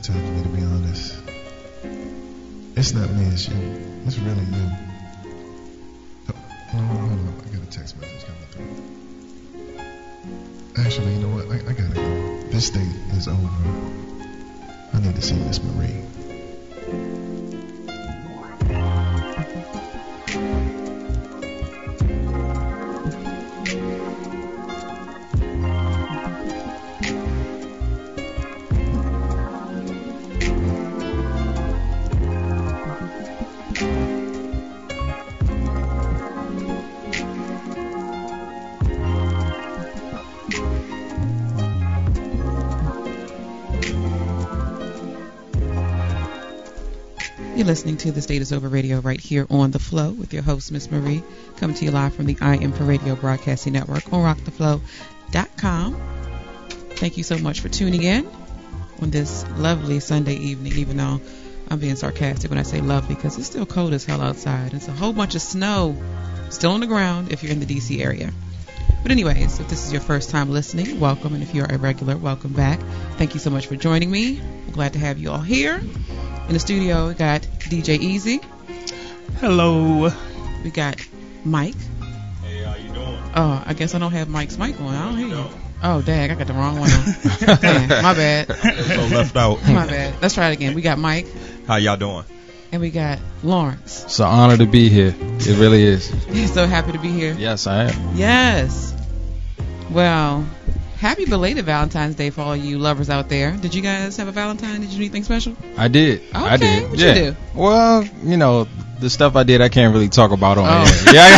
time for me to be honest. It's not me, it's you. It's really you. Oh, hold on. I got a text message coming through. Actually, you know what? I gotta go. This thing is over. I need to see Miss Marie. You're listening to The State is Over Radio right here on The Flow with your host, Miss Marie, coming to you live from the I Am for Radio Broadcasting Network on rocktheflow.com. Thank you so much for tuning in on this lovely Sunday evening, even though I'm being sarcastic when I say lovely because it's still cold as hell outside. It's a whole bunch of snow still on the ground if you're in the D.C. area. But anyways, if this is your first time listening, welcome. And if you're a regular, welcome back. Thank you so much for joining me. I'm glad to have you all here. In the studio, we got DJ Easy. Hello. We got Mike. Hey, how you doing? Oh, I guess I don't have Mike's mic on. I don't hear you. Oh, dang, I got the wrong one on. Man, my bad. So left out. My bad. Let's try it again. We got Mike. How y'all doing? And we got Lawrence. It's an honor to be here. It really is. You're so happy to be here. Yes, I am. Yes. Well, happy belated Valentine's Day for all you lovers out there. Did you guys have a Valentine? Did you do anything special? I did. Okay. I did. What you do? Well, you know, the stuff I did, I can't really talk about on air.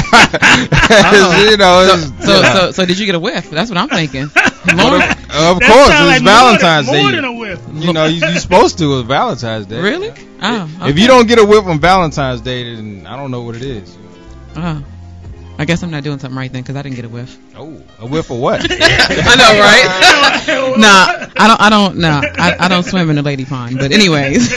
Yeah. So did you get a whiff? That's what I'm thinking. Of course, it's Valentine's Day. More than a whiff. You know, you're supposed to with Valentine's Day. Really? Oh, okay. If you don't get a whiff on Valentine's Day, then I don't know what it is. Oh. I guess I'm not doing something right then because I didn't get a whiff. Oh, a whiff of what? I know, right? Nah, I don't swim in the lady pond. But anyways,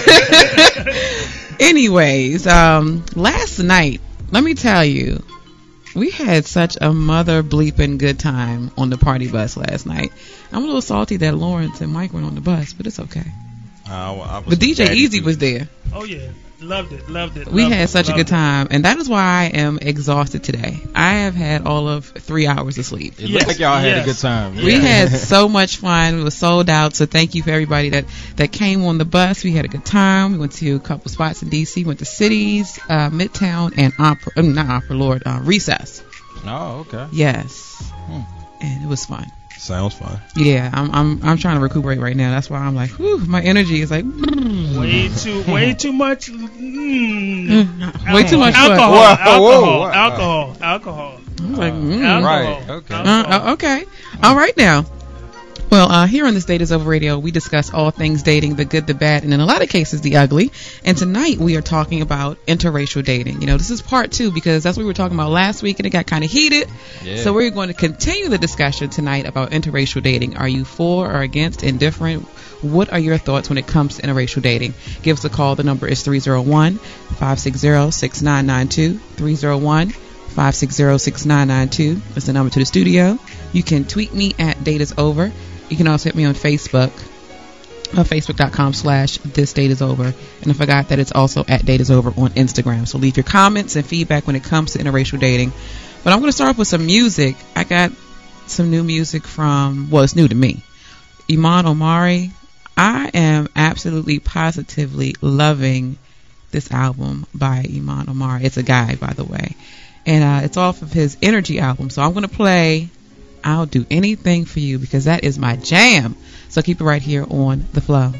last night, let me tell you, we had such a mother bleeping good time on the party bus last night. I'm a little salty that Lawrence and Mike weren't on the bus, but it's okay. But DJ Easy was there. Oh yeah. Loved it. We had such a good time, and that is why I am exhausted today. I have had all of 3 hours of sleep. It looks like y'all had a good time. We had so much fun. It was sold out, so thank you for everybody that came on the bus. We had a good time. We went to a couple spots in D.C., went to Cities, Midtown, and Recess. Oh, okay. Yes. And it was fun. Sounds fun. Yeah, I'm trying to recuperate right now. That's why I'm like, whew, my energy is like way too much. Way too much alcohol. I'm like, right. Okay. Okay. All right now. Well, here on The State is Over Radio, we discuss all things dating, the good, the bad, and in a lot of cases, the ugly. And tonight, we are talking about interracial dating. You know, this is part 2 because that's what we were talking about last week, and it got kind of heated. Yeah. So we're going to continue the discussion tonight about interracial dating. Are you for or against, indifferent? What are your thoughts when it comes to interracial dating? Give us a call. The number is 301-560-6992. 301-560-6992. That's the number to the studio. You can tweet me at DateIsOver. You can also hit me on Facebook, facebook.com/thisdateisover. And I forgot that it's also at DateIsOver on Instagram. So leave your comments and feedback when it comes to interracial dating. But I'm going to start off with some music. I got some new music from, well, it's new to me, Iman Omari. I am absolutely positively loving this album by Iman Omari. It's a guy, by the way. And it's off of his Energy album. So I'm going to play I'll Do Anything For You because that is my jam. So keep it right here on The Flow.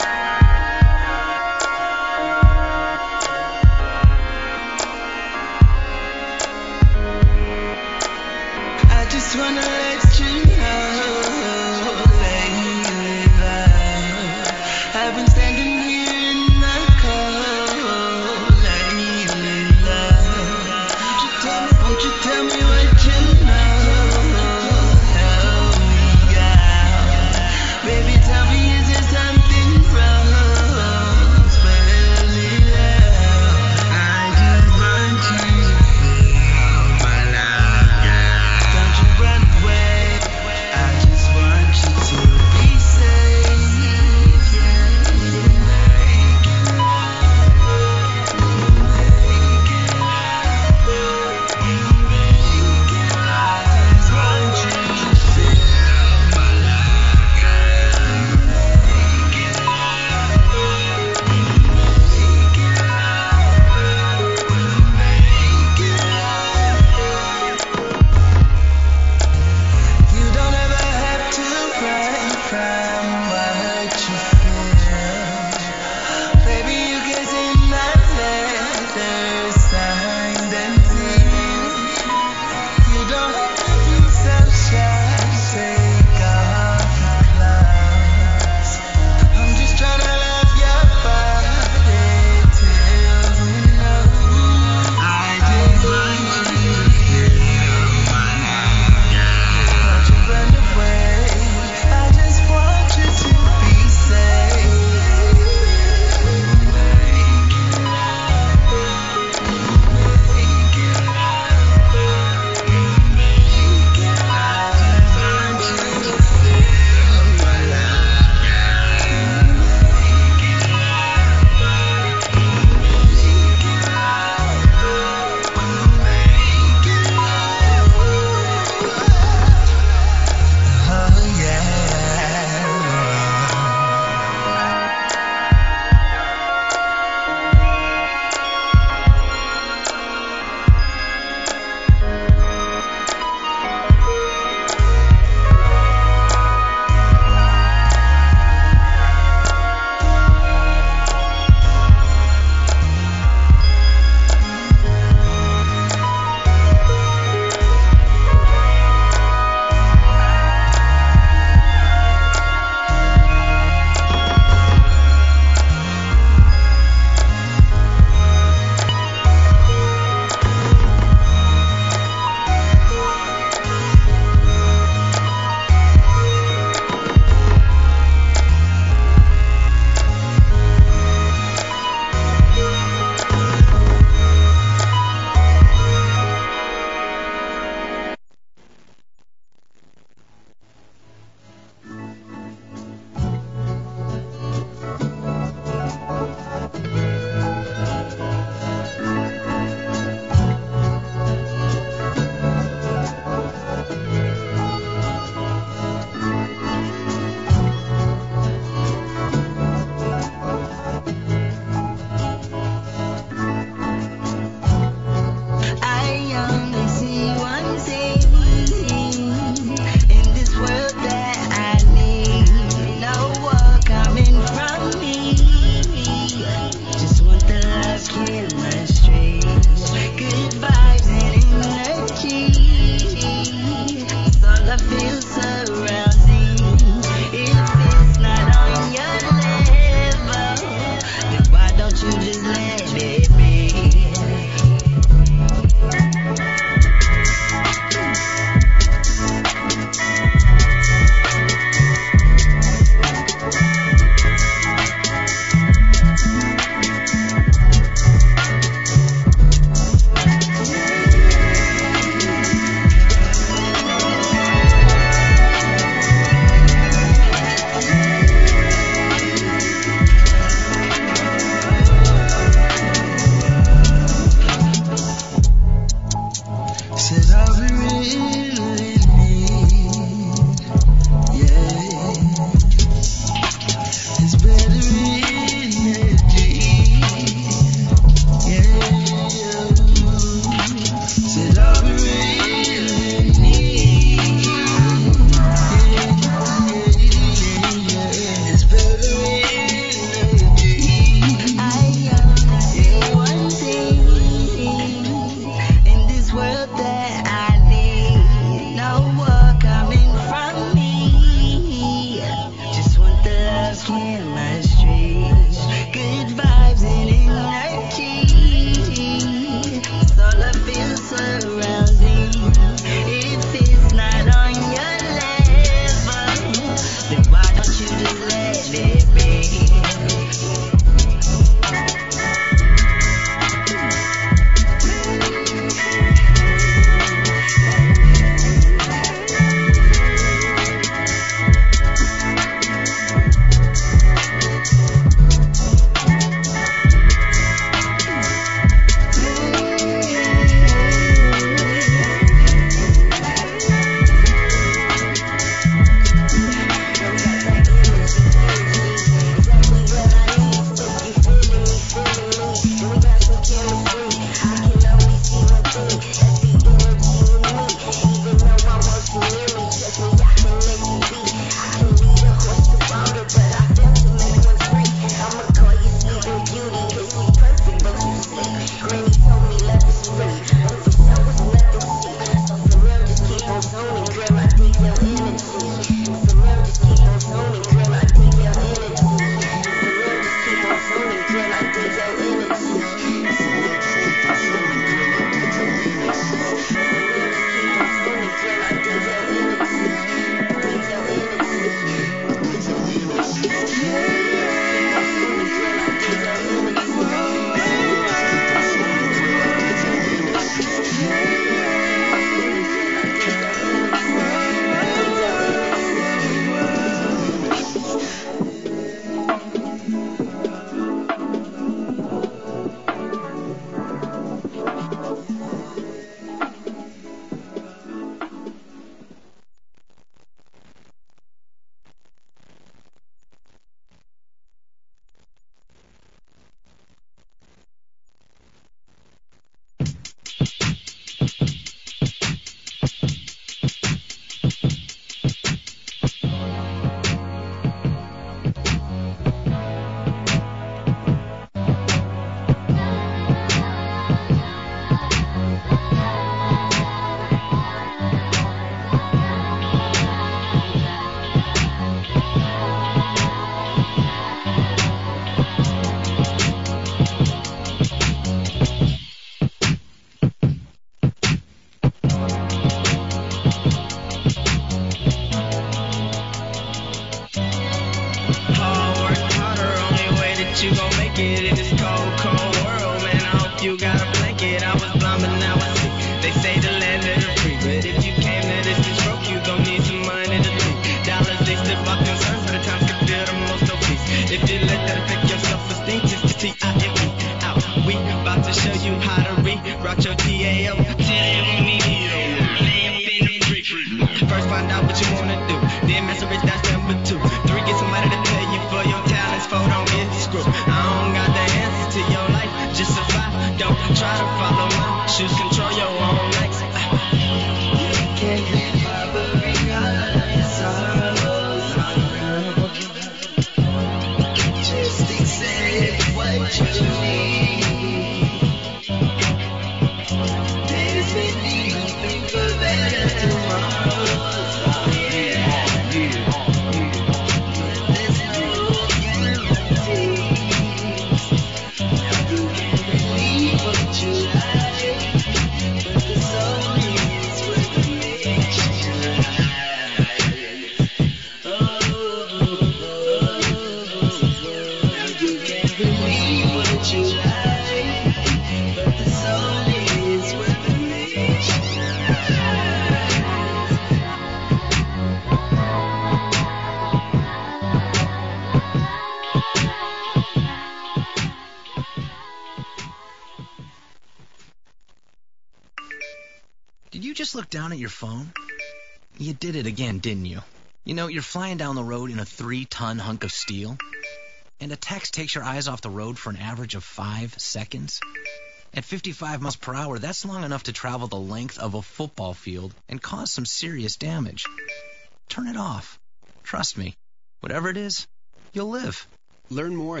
Did you just look down at your phone? You did it again, didn't you? You know, you're flying down the road in a 3-ton hunk of steel, and a text takes your eyes off the road for an average of 5 seconds. At 55 miles per hour, that's long enough to travel the length of a football field and cause some serious damage. Turn it off. Trust me, whatever it is, you'll live. Learn more at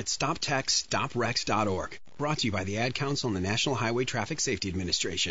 StopTextStopWrecks.org. Brought to you by the Ad Council and the National Highway Traffic Safety Administration.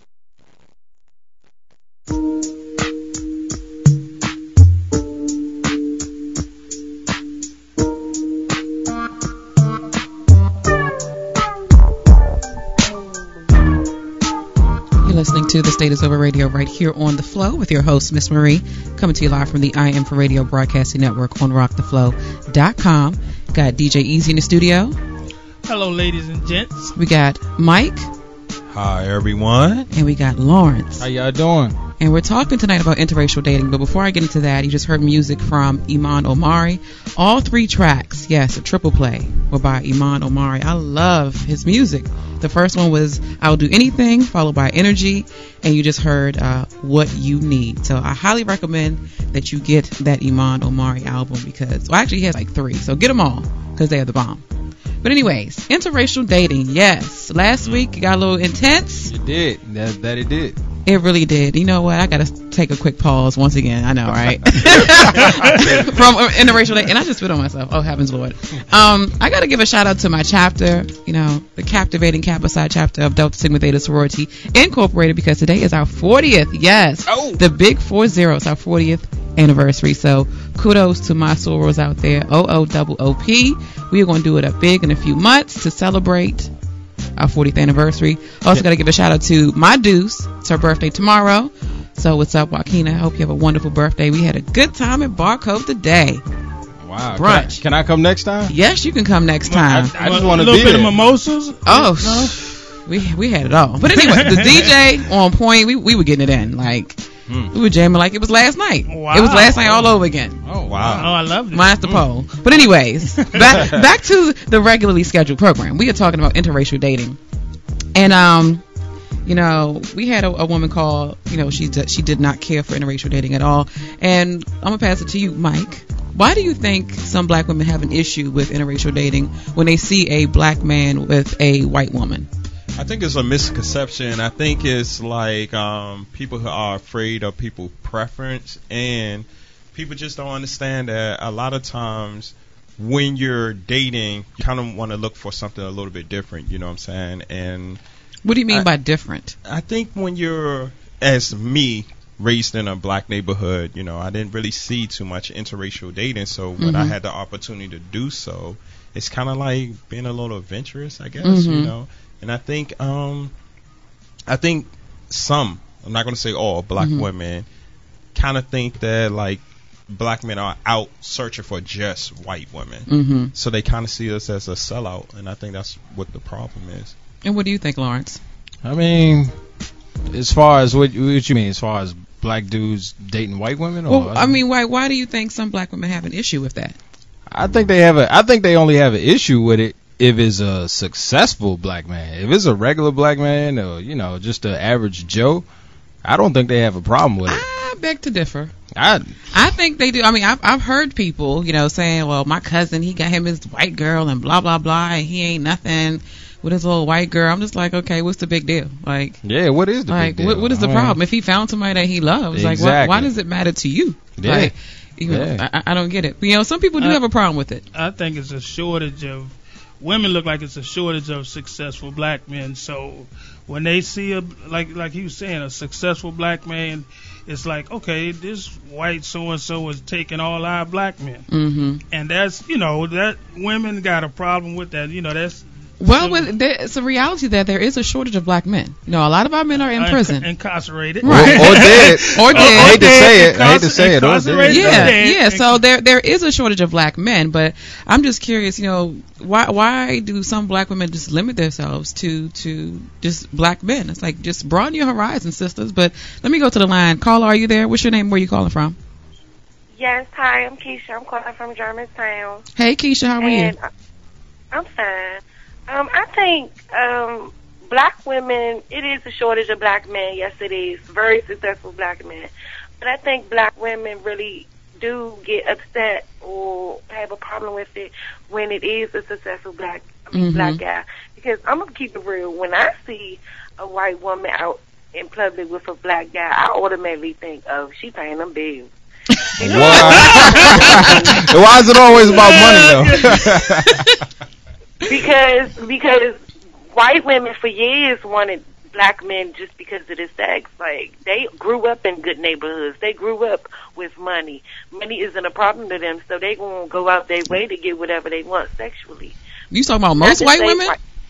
Listening to The State is Over Radio right here on The Flow with your host, Miss Marie, coming to you live from the I Am for Radio Broadcasting Network on rocktheflow.com. Got DJ Easy in the studio. Hello, ladies and gents. We got Mike. Hi, everyone. And we got Lawrence. How y'all doing? And we're talking tonight about interracial dating, but before I get into that, you just heard music from Iman Omari. All 3 tracks, yes, a triple play, were by Iman Omari. I love his music. The first one was I'll Do Anything, followed by Energy, and you just heard What You Need. So I highly recommend that you get that Iman Omari album because, well, actually he has like 3, so get them all because they are the bomb. But anyways, interracial dating, yes. Last week it got a little intense. It did. That it did. It really did. You know what? I got to take a quick pause once again. I know, right? From interracial dating. And I just spit on myself. Oh, heavens, Lord. I got to give a shout out to my chapter, you know, the captivating Kappa Psi chapter of Delta Sigma Theta Sorority Incorporated, because today is our 40th. Yes. Oh. The big 40. It's our 40th anniversary. So kudos to my sorors out there. OOOP. We are going to do it up big in a few months to celebrate our 40th anniversary. Also got to give a shout out to my Deuce. It's her birthday tomorrow. So what's up, Joaquina? I hope you have a wonderful birthday. We had a good time at Bar Cove today. Wow. Brunch. Can I come next time? Yes, you can come next time. I just want to be a little bit there. of mimosas. Oh, no? we had it all. But anyway, the DJ on point. We were getting it in. Like, We were jamming like it was last night. Wow. It was last night all over again. Oh, Oh, wow. I loved it. Minus the poll. But anyways, back to the regularly scheduled program. We are talking about interracial dating. And, we had a woman call, she did not care for interracial dating at all. And I'm going to pass it to you, Mike. Why do you think some black women have an issue with interracial dating when they see a black man with a white woman? I think it's a misconception. I think it's like people who are afraid of people's preference, and people just don't understand that a lot of times when you're dating, you kind of want to look for something a little bit different, you know what I'm saying? And what do you mean by different? I think when you're, as me, raised in a black neighborhood, I didn't really see too much interracial dating, so when I had the opportunity to do so, it's kind of like being a little adventurous, I guess, And I think some, I'm not going to say all, black women kind of think that like black men are out searching for just white women. So they kind of see us as a sellout, and I think that's what the problem is. And what do you think, Lawrence? I mean, as far as what you mean, as far as black dudes dating white women? Or, Well, I mean, why do you think some black women have an issue with that? I think they only have an issue with it if it's a successful black man. If it's a regular black man or, just an average Joe, I don't think they have a problem with it. I beg to differ. I think they do. I mean, I've heard people, saying, well, my cousin, he got him his white girl and blah, blah, blah, and he ain't nothing with his little white girl. I'm just like, okay, what's the big deal? Like, yeah, what is the big deal? What is the problem? If he found somebody that he loves, exactly. like, why does it matter to you? Yeah. Like, I don't get it. But, some people do have a problem with it. I think it's a shortage of women. Look like it's a shortage of successful black men. So when they see like he was saying, a successful black man, it's like, okay, this white so and so is taking all our black men, and that's that women got a problem with that. That's it's a reality that there is a shortage of black men. A lot of our men are in prison, incarcerated, right? Or dead. Or dead. I hate to say it. Or dead. Yeah. So there is a shortage of black men, but I'm just curious. Why do some black women just limit themselves to just black men? It's like, just broaden your horizons, sisters. But let me go to the line. Caller, are you there? What's your name? Where are you calling from? Yes, hi, I'm Keisha. I'm calling from Germantown. Hey, Keisha, how are you? I'm fine. I think black women, it is a shortage of black men. Yes, it is. Very successful black men. But I think black women really do get upset or have a problem with it when it is a successful black guy. Because I'm going to keep it real. When I see a white woman out in public with a black guy, I automatically think, oh, she paying them bills. Why is it always about money, though? Because white women for years wanted black men just because of the sex. Like, they grew up in good neighborhoods. They grew up with money. Money isn't a problem to them, so they gonna go out their way to get whatever they want sexually. You talking about most white women?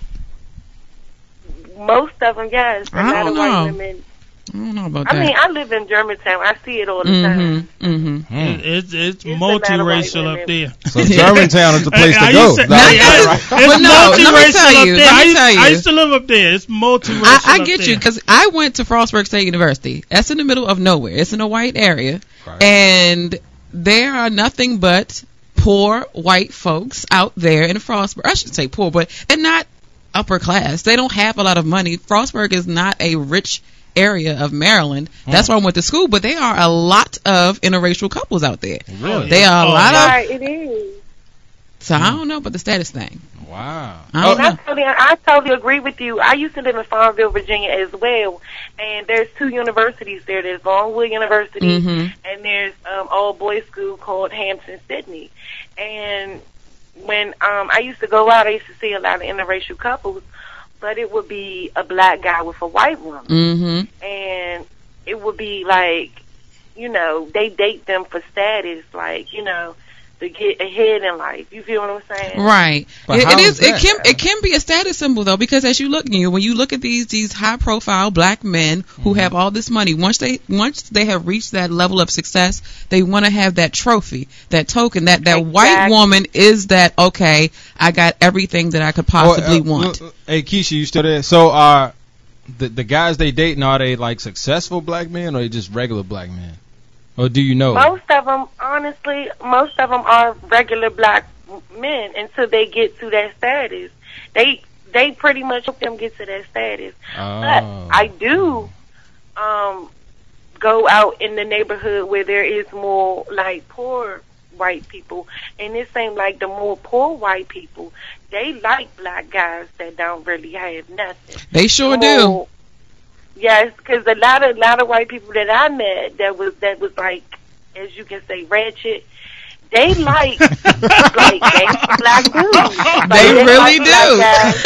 Most of them, yes. A lot of white women. I don't know about that. I mean, I live in Germantown. I see it all the time. It's multiracial up there. So Germantown is the place to go. Let me tell you. I used to live up there. It's multiracial. I get you, because I went to Frostburg State University. That's in the middle of nowhere. It's in a white area, and there are nothing but poor white folks out there in Frostburg. I should say poor, but they're not upper class. They don't have a lot of money. Frostburg is not a rich area of Maryland. That's why I went to school, but there are a lot of interracial couples out there. Really? There are a lot of. Right, it is. So I don't know about the status thing. Wow. I totally agree with you. I used to live in Farmville, Virginia as well, and there's 2 universities there. There's Longwood University, and there's all boys school called Hampton Sydney. And when I used to go out, I used to see a lot of interracial couples, but it would be a black guy with a white woman. And it would be like, they date them for status, like, to get ahead in life. You feel what I'm saying? Right. It can be a status symbol, though, because as when you look at these high profile black men who have all this money, once they have reached that level of success, they want to have that trophy, that token, that white woman is that, okay, I got everything that I could possibly want. Hey, Keisha, you still there? So the guys they dating, are they like successful black men or they just regular black men? Or do you know? Most of them, honestly, are regular black men until they get to that status. They pretty much help them get to that status. Oh. But I do go out in the neighborhood where there is more like poor white people, and it seems like the more poor white people, they like black guys that don't really have nothing. They sure do. Yes, because a lot of white people that I met that was like, as you can say, ratchet. They like gangster black dudes. Like, they really do.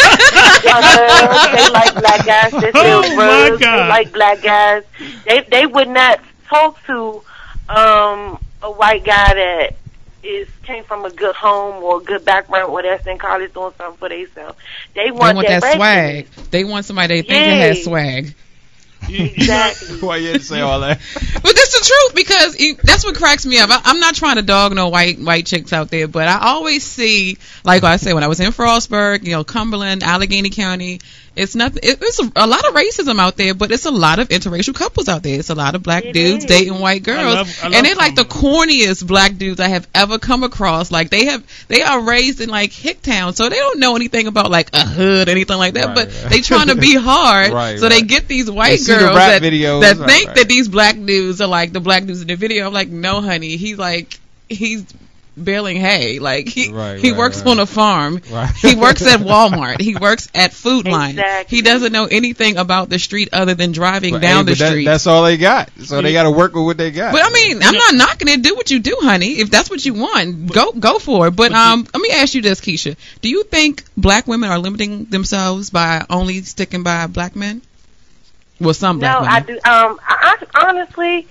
They like black guys that sell drugs. They like black guys. They would not talk to a white guy that came from a good home or a good background or that's in college doing something for themselves. They want that swag. They want somebody they think that has swag. Exactly. Why you had to say all that? But that's the truth, because that's what cracks me up. I'm not trying to dog no white chicks out there, but I always see, like I said, when I was in Frostburg, Cumberland, Allegheny County, it's nothing. It's a lot of racism out there, but it's a lot of interracial couples out there. It's a lot of black dudes dating white girls, and they're like the corniest black dudes I have ever come across. Like they are raised in like Hicktown, so they don't know anything about like a hood or anything like that. But they trying to be hard, so they get these white girls that think that these black dudes are like the black dudes in the video. I'm like, no, honey, he's baling hay. Like he works on a farm. Right. He works at Walmart. He works at Food Line. Exactly. He doesn't know anything about the street other than driving down the street. That's all they got. So they got to work with what they got. But I mean, I'm not knocking it. Do what you do, honey. If that's what you want, go for it. But let me ask you this, Keisha. Do you think black women are limiting themselves by only sticking by black men? Well, some black women. No, I do. I honestly,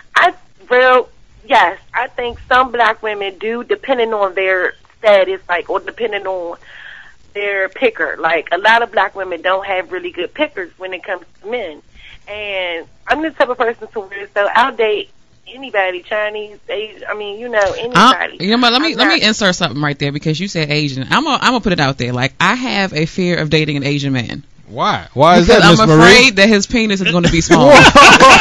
yes, I think some black women do, depending on their status, or depending on their picker. Like, a lot of black women don't have really good pickers when it comes to men. And I'm the type of person to where, so I'll date anybody, Chinese, Asian, anybody. Let me insert something right there, because you said Asian. I'm gonna put it out there. Like, I have a fear of dating an Asian man. Why? Why is that, Miss Marie? I'm afraid that his penis is going to be small. I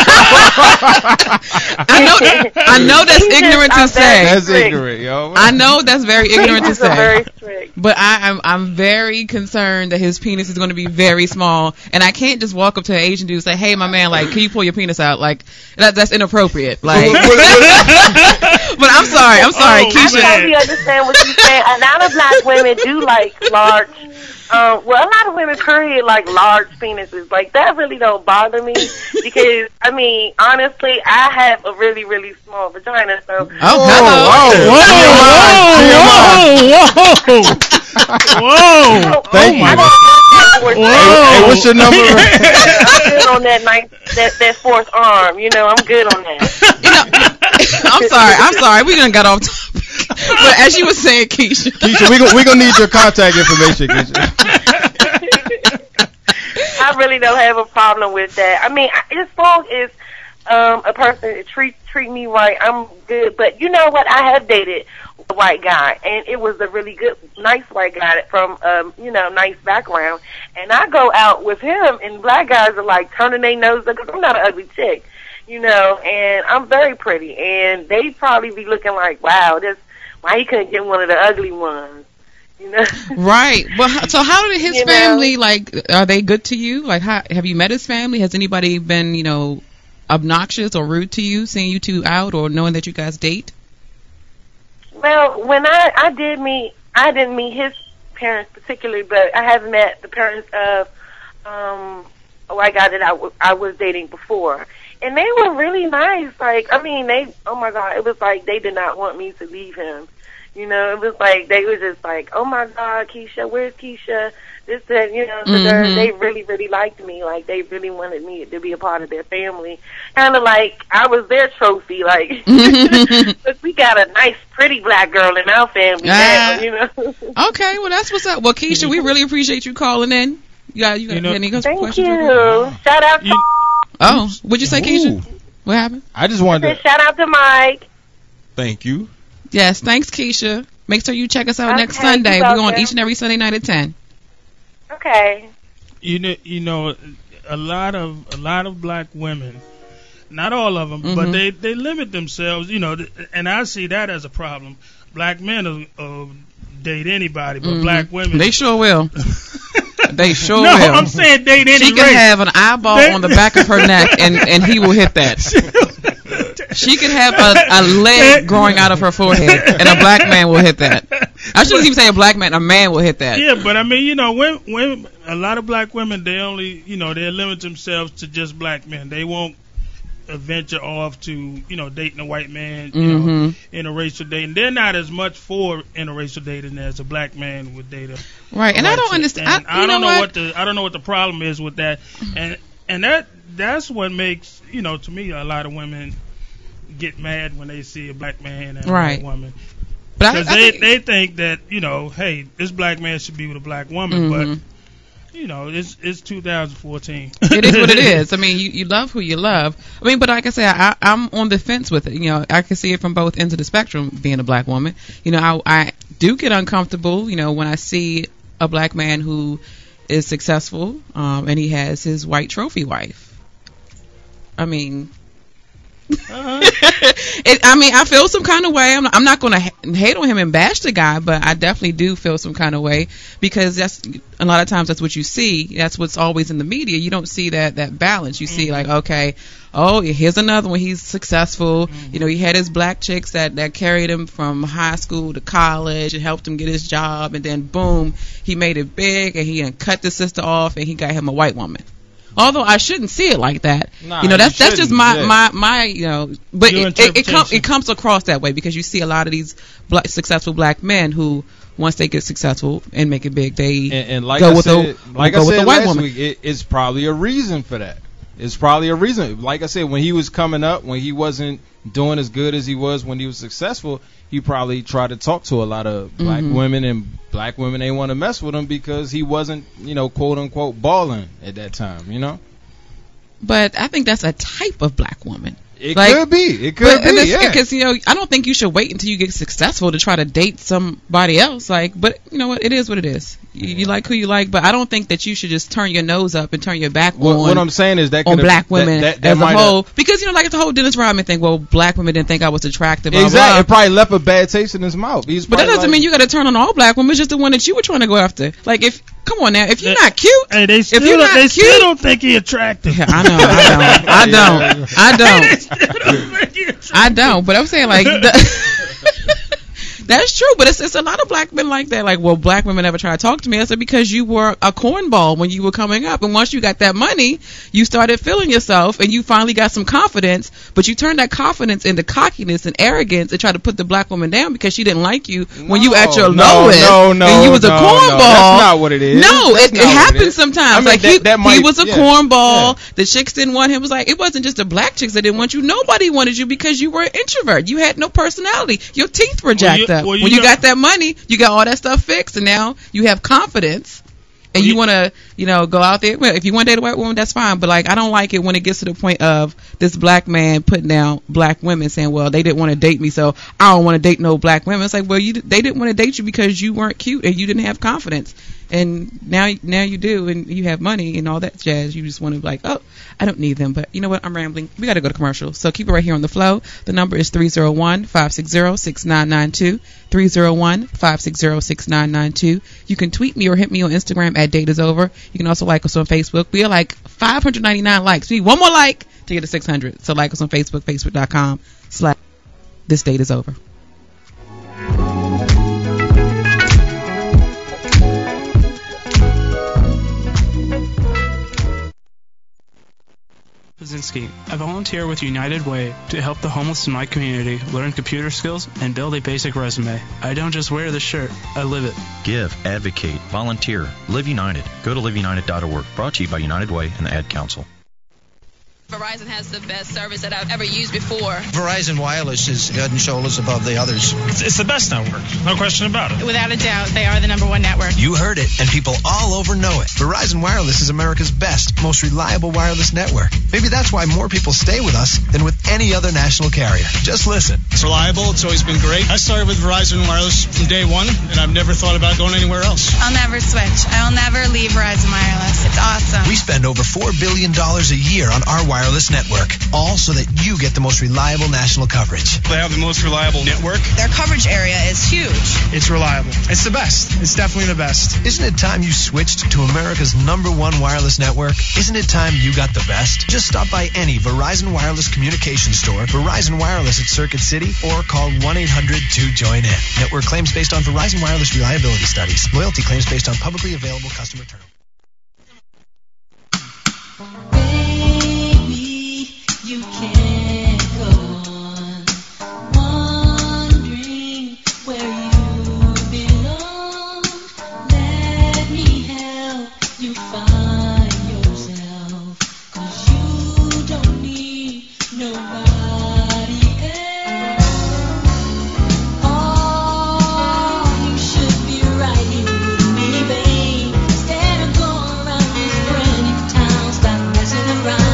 know that's ignorant to say. That's ignorant, yo. I know that's very ignorant to say. Very strict. But I'm very concerned that his penis is going to be very small, and I can't just walk up to an Asian dude and say, "Hey, my man, like, can you pull your penis out?" Like, that's inappropriate. Like, but I'm sorry, Keisha. I totally understand what you're saying. A lot of black women do like large. A lot of women period like large penises. Like, that really don't bother me, because honestly, I have a really, really small vagina. So whoa! Thank you. Hey, what's your number? I'm good on that fourth arm. I'm good on that. I'm sorry. We done got off topic. But as you were saying, Keisha, we gonna need your contact information, Keisha. I really don't have a problem with that. As long as a person treat me right, I'm good. But you know what? I have dated a white guy, and it was a really good, nice white guy from nice background. And I go out with him, and black guys are like turning their nose up, because I'm not an ugly chick, and I'm very pretty, and they probably be looking like, wow, why he couldn't get one of the ugly ones. Right. But so how did his family, are they good to you? Like, have you met his family? Has anybody been, obnoxious or rude to you, seeing you two out or knowing that you guys date? Well, when I didn't meet his parents particularly, but I have met the parents of a white guy that I was dating before. And they were really nice. Oh my God, it was like they did not want me to leave him. It was like they were just like, oh my God, Keisha, where's Keisha? This, that, so they really, really liked me. Like, they really wanted me to be a part of their family. Kind of like I was their trophy. Like, look, we got a nice, pretty black girl in our family now, Okay, well, that's what's up. Well, Keisha, we really appreciate you calling in. You got any questions? Thank you. Shout out to what'd you say, Keisha? What happened? I just wanted to shout out to Mike. Thank you. Yes, thanks, Keisha. Make sure you check us out next Sunday. We're on each and every Sunday night at 10. Okay. a lot of black women, not all of them, but they limit themselves, and I see that as a problem. Black men will date anybody, but black women, they sure will. They sure no, will. I'm saying date any She can have an eyeball on the back of her neck, and he will hit that. She could have a leg growing out of her forehead, and a black man will hit that. I shouldn't even say a black man, a man will hit that. Yeah, but I mean, when a lot of black women, they only, they limit themselves to just black men. They won't venture off to, dating a white man, interracial dating. They're not as much for interracial dating as a black man would date a right. And I don't understand. I don't know what the problem is with that, and that's what makes, to me, a lot of women get mad when they see a black man and a white woman. Because they think that, hey, this black man should be with a black woman, but it's 2014. It is what it is. I mean, you love who you love. I mean, but like I said, I'm on the fence with it. I can see it from both ends of the spectrum. Being a black woman, I do get uncomfortable. When I see a black man who is successful, and he has his white trophy wife. I mean. I feel some kind of way. I'm not going to hate on him and bash the guy, but I definitely do feel some kind of way because that's a lot of times that's what you see. That's what's always in the media. You don't see that balance. You see like, okay, here's another one. He's successful. He had his black chicks that carried him from high school to college and helped him get his job, and then boom, he made it big and he cut the sister off and he got him a white woman. Although I shouldn't see it like that, that's just my but it comes across that way because you see a lot of these successful black men who once they get successful and make it big, they and like go I with said, the white woman. Week, it's probably a reason for that. It's probably a reason. Like I said, when he was coming up, when he wasn't doing as good as he was when he was successful, he probably tried to talk to a lot of black women, and black women ain't want to mess with him because he wasn't, quote unquote, balling at that time, But I think that's a type of black woman. It could be. Because I don't think you should wait until you get successful to try to date somebody else. But you know what? It is what it is. You like who you like, but I don't think that you should just turn your nose up and turn your back on. What I'm saying is that on black women as a whole, because like it's the whole Dennis Rodman thing. Well, black women didn't think I was attractive. Exactly. It probably left a bad taste in his mouth. But that doesn't mean you got to turn on all black women. It's just the one that you were trying to go after. Come on now, if you're not cute, hey, they still don't think he's attractive. Yeah, I don't. But I'm saying that's true, but it's a lot of black men like that. Well, black women never try to talk to me. I said, because you were a cornball when you were coming up, and once you got that money, you started feeling yourself, and you finally got some confidence, but you turned that confidence into cockiness and arrogance and tried to put the black woman down because she didn't like you when you at your lowest, and you was a cornball. That's not what it is. No, it happens sometimes. I mean, he was a cornball. Yeah. The chicks didn't want him. It wasn't just the black chicks that didn't want you. Nobody wanted you because you were an introvert. You had no personality. Your teeth were jacked up. When you got that money, you got all that stuff fixed, and now you have confidence, and you want to, go out there. Well, if you want to date a white woman, that's fine. But I don't like it when it gets to the point of this black man putting down black women, saying, "Well, they didn't want to date me, so I don't want to date no black women." It's well, they didn't want to date you because you weren't cute and you didn't have confidence. And now you do, and you have money and all that jazz. You just want to be like, oh, I don't need them. But you know what? I'm rambling. We got to go to commercial. So keep it right here on the flow. The number is 301-560-6992. 301-560-6992. You can tweet me or hit me on Instagram at Date Is Over. You can also like us on Facebook. We are 599 likes. We need one more like to get to 600. So like us on Facebook, facebook.com/This Date Is Over. Pazinski. I volunteer with United Way to help the homeless in my community learn computer skills and build a basic resume. I don't just wear the shirt, I live it. Give, advocate, volunteer, Live United. Go to liveunited.org. Brought to you by United Way and the Ad Council. Verizon has the best service that I've ever used before. Verizon Wireless is head and shoulders above the others. It's the best network, no question about it. Without a doubt, they are the #1 network. You heard it, and people all over know it. Verizon Wireless is America's best, most reliable wireless network. Maybe that's why more people stay with us than with any other national carrier. Just listen. It's reliable. It's always been great. I started with Verizon Wireless from day one, and I've never thought about going anywhere else. I'll never switch. I'll never leave Verizon Wireless. It's awesome. We spend over $4 billion a year on our wireless network, all so that you get the most reliable national coverage. They have the most reliable network. Their coverage area is huge. It's reliable. It's the best. It's definitely the best. Isn't it time you switched to America's #1 wireless network? Isn't it time you got the best? Just stop by any Verizon Wireless communication store, Verizon Wireless at Circuit City, or call 1-800-2-JOIN-IN. Network claims based on Verizon Wireless reliability studies. Loyalty claims based on publicly available customer terms. You can't go on wondering where you belong. Let me help you find yourself, 'cause you don't need nobody else. Oh, you should be right here with me, babe. Instead of going around this frantic town, stop messing around.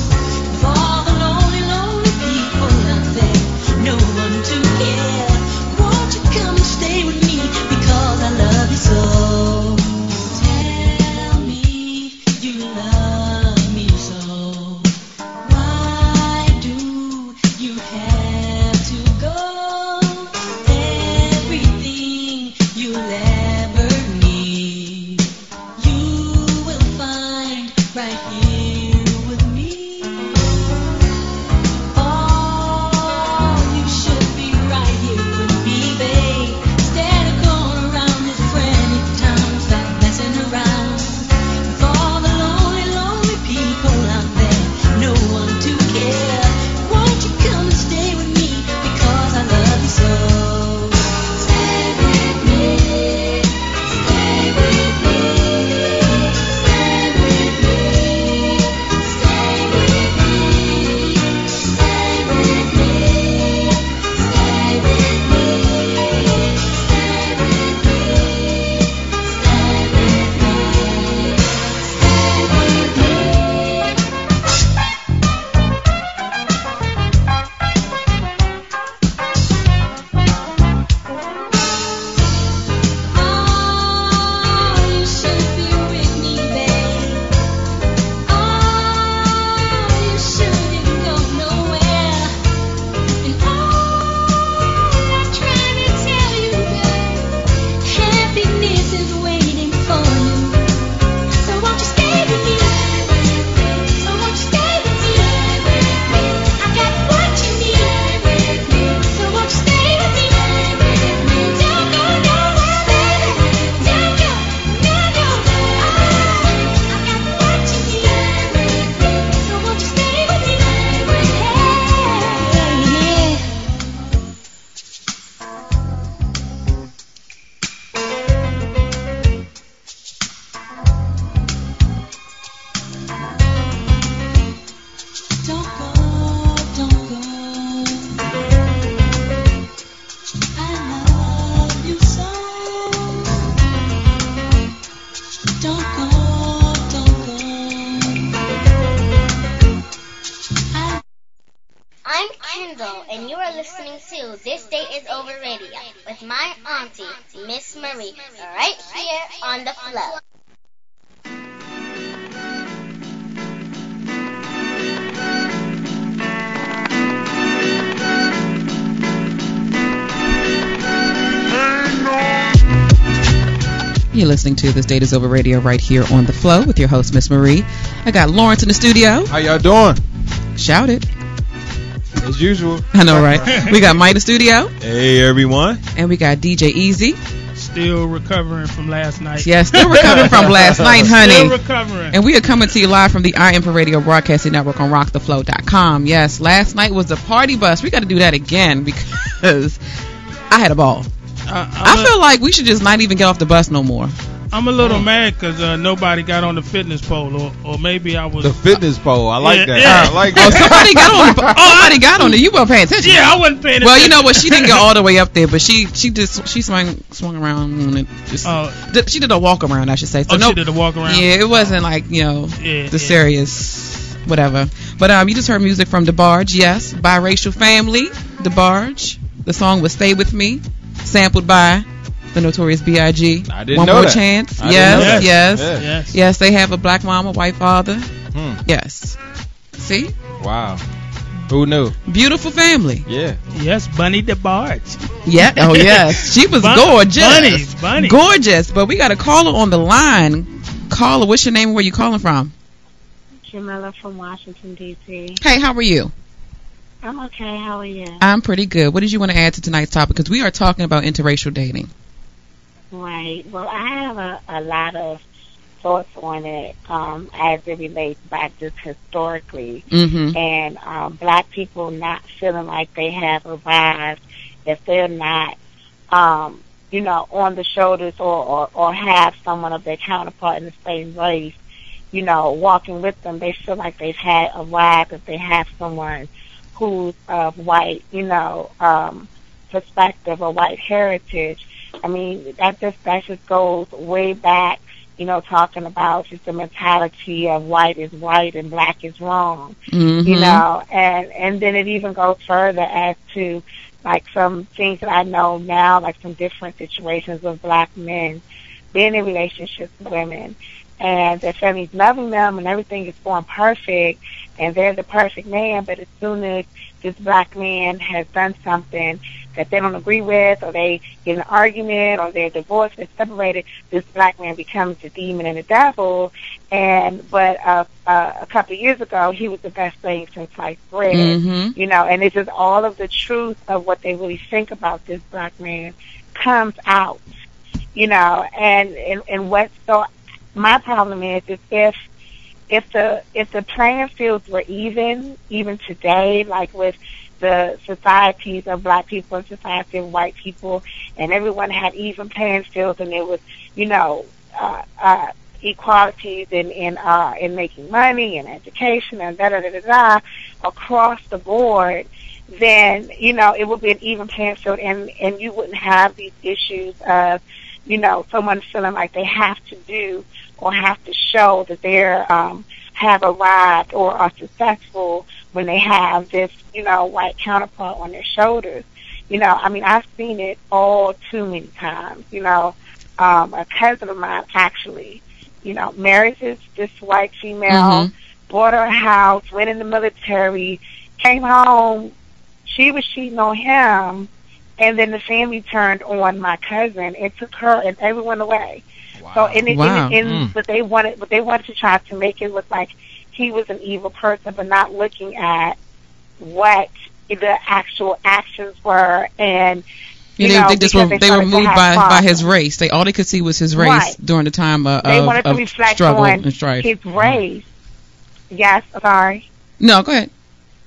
No one to care. Won't you come and stay with me, because I love you so. Tell me you love me so. Why do you have to go? Everything you'll ever need, you will find right here with me. And you are listening to This Day Is Over Radio with my auntie, Miss Marie, right here on the Flow. You're listening to This Date Is Over Radio right here on The Flow with your host, Miss Marie. I got Lawrence in the studio. How y'all doing? Shout it. As usual. I know, right? We got Mike in the studio. Hey, everyone. And we got DJ Easy. Still recovering from last night. Yeah, still recovering from last night, honey. Still recovering. And we are coming to you live from the I Am Radio Broadcasting Network on rocktheflow.com. Yes, last night was the party bus. We got to do that again because I had a ball. I feel like we should just not even get off the bus no more. I'm a little mad because nobody got on the fitness pole, or maybe I was the fitness pole. I like that. Yeah. I like Oh, that. somebody got on. Somebody got on it. You weren't paying attention. Yeah, I wasn't paying attention. Well, you know what? She didn't get all the way up there, but she swung around and just she did a walk around, I should say. So she did a walk around. Yeah, it wasn't like the serious whatever. But you just heard music from DeBarge. Yes, biracial family. DeBarge. The song was "Stay With Me," sampled by the Notorious B.I.G. I didn't One know More that. Chance. I didn't know that. Yes. They have a black mom, a white father. Yes. See? Wow. Who knew? Beautiful family. Yeah. Yes, Bunny DeBarge. Yeah. Oh, yes. She was gorgeous. Bunny. Gorgeous. But we got a caller on the line. Caller, what's your name and where you calling from? Jamila from Washington, D.C. Hey, how are you? I'm okay. How are you? I'm pretty good. What did you want to add to tonight's topic? Because we are talking about interracial dating. Right. Well, I have a lot of thoughts on it as it relates back just historically. Mm-hmm. And black people not feeling like they have arrived if they're not, on the shoulders or have someone of their counterpart in the same race, walking with them. They feel like they've had arrived if they have someone who's of white, perspective or white heritage. I mean, that just goes way back, talking about just the mentality of white is right and black is wrong, Mm-hmm. and then it even goes further as to like some things that I know now, like some different situations of black men being in relationships with women and their families loving them and everything is going perfect and they're the perfect man, but as soon as this black man has done something that they don't agree with, or they get in an argument, or they're divorced, they're separated, this black man becomes the demon and the devil. But a couple of years ago, he was the best thing since sliced bread, Mm-hmm. And it's just all of the truth of what they really think about this black man comes out, and what's so, my problem is if the playing fields were even today, like with the societies of black people and society of white people, and everyone had even playing fields, and there was, equalities in making money and education and across the board, then it would be an even playing field, and you wouldn't have these issues of someone feeling like they have to do or have to show that they're have arrived or are successful when they have this, white counterpart on their shoulders. I've seen it all too many times. A cousin of mine actually, married this white female, Mm-hmm. bought her a house, went in the military, came home, she was cheating on him, and then the family turned on my cousin and took her and everyone away. Wow. So, but they wanted to try to make it look like he was an evil person, but not looking at what the actual actions were, and they were moved by his race. All they could see was his race right. during the time of they wanted to reflect struggle on and strife. His race. Yes, sorry. No, go ahead.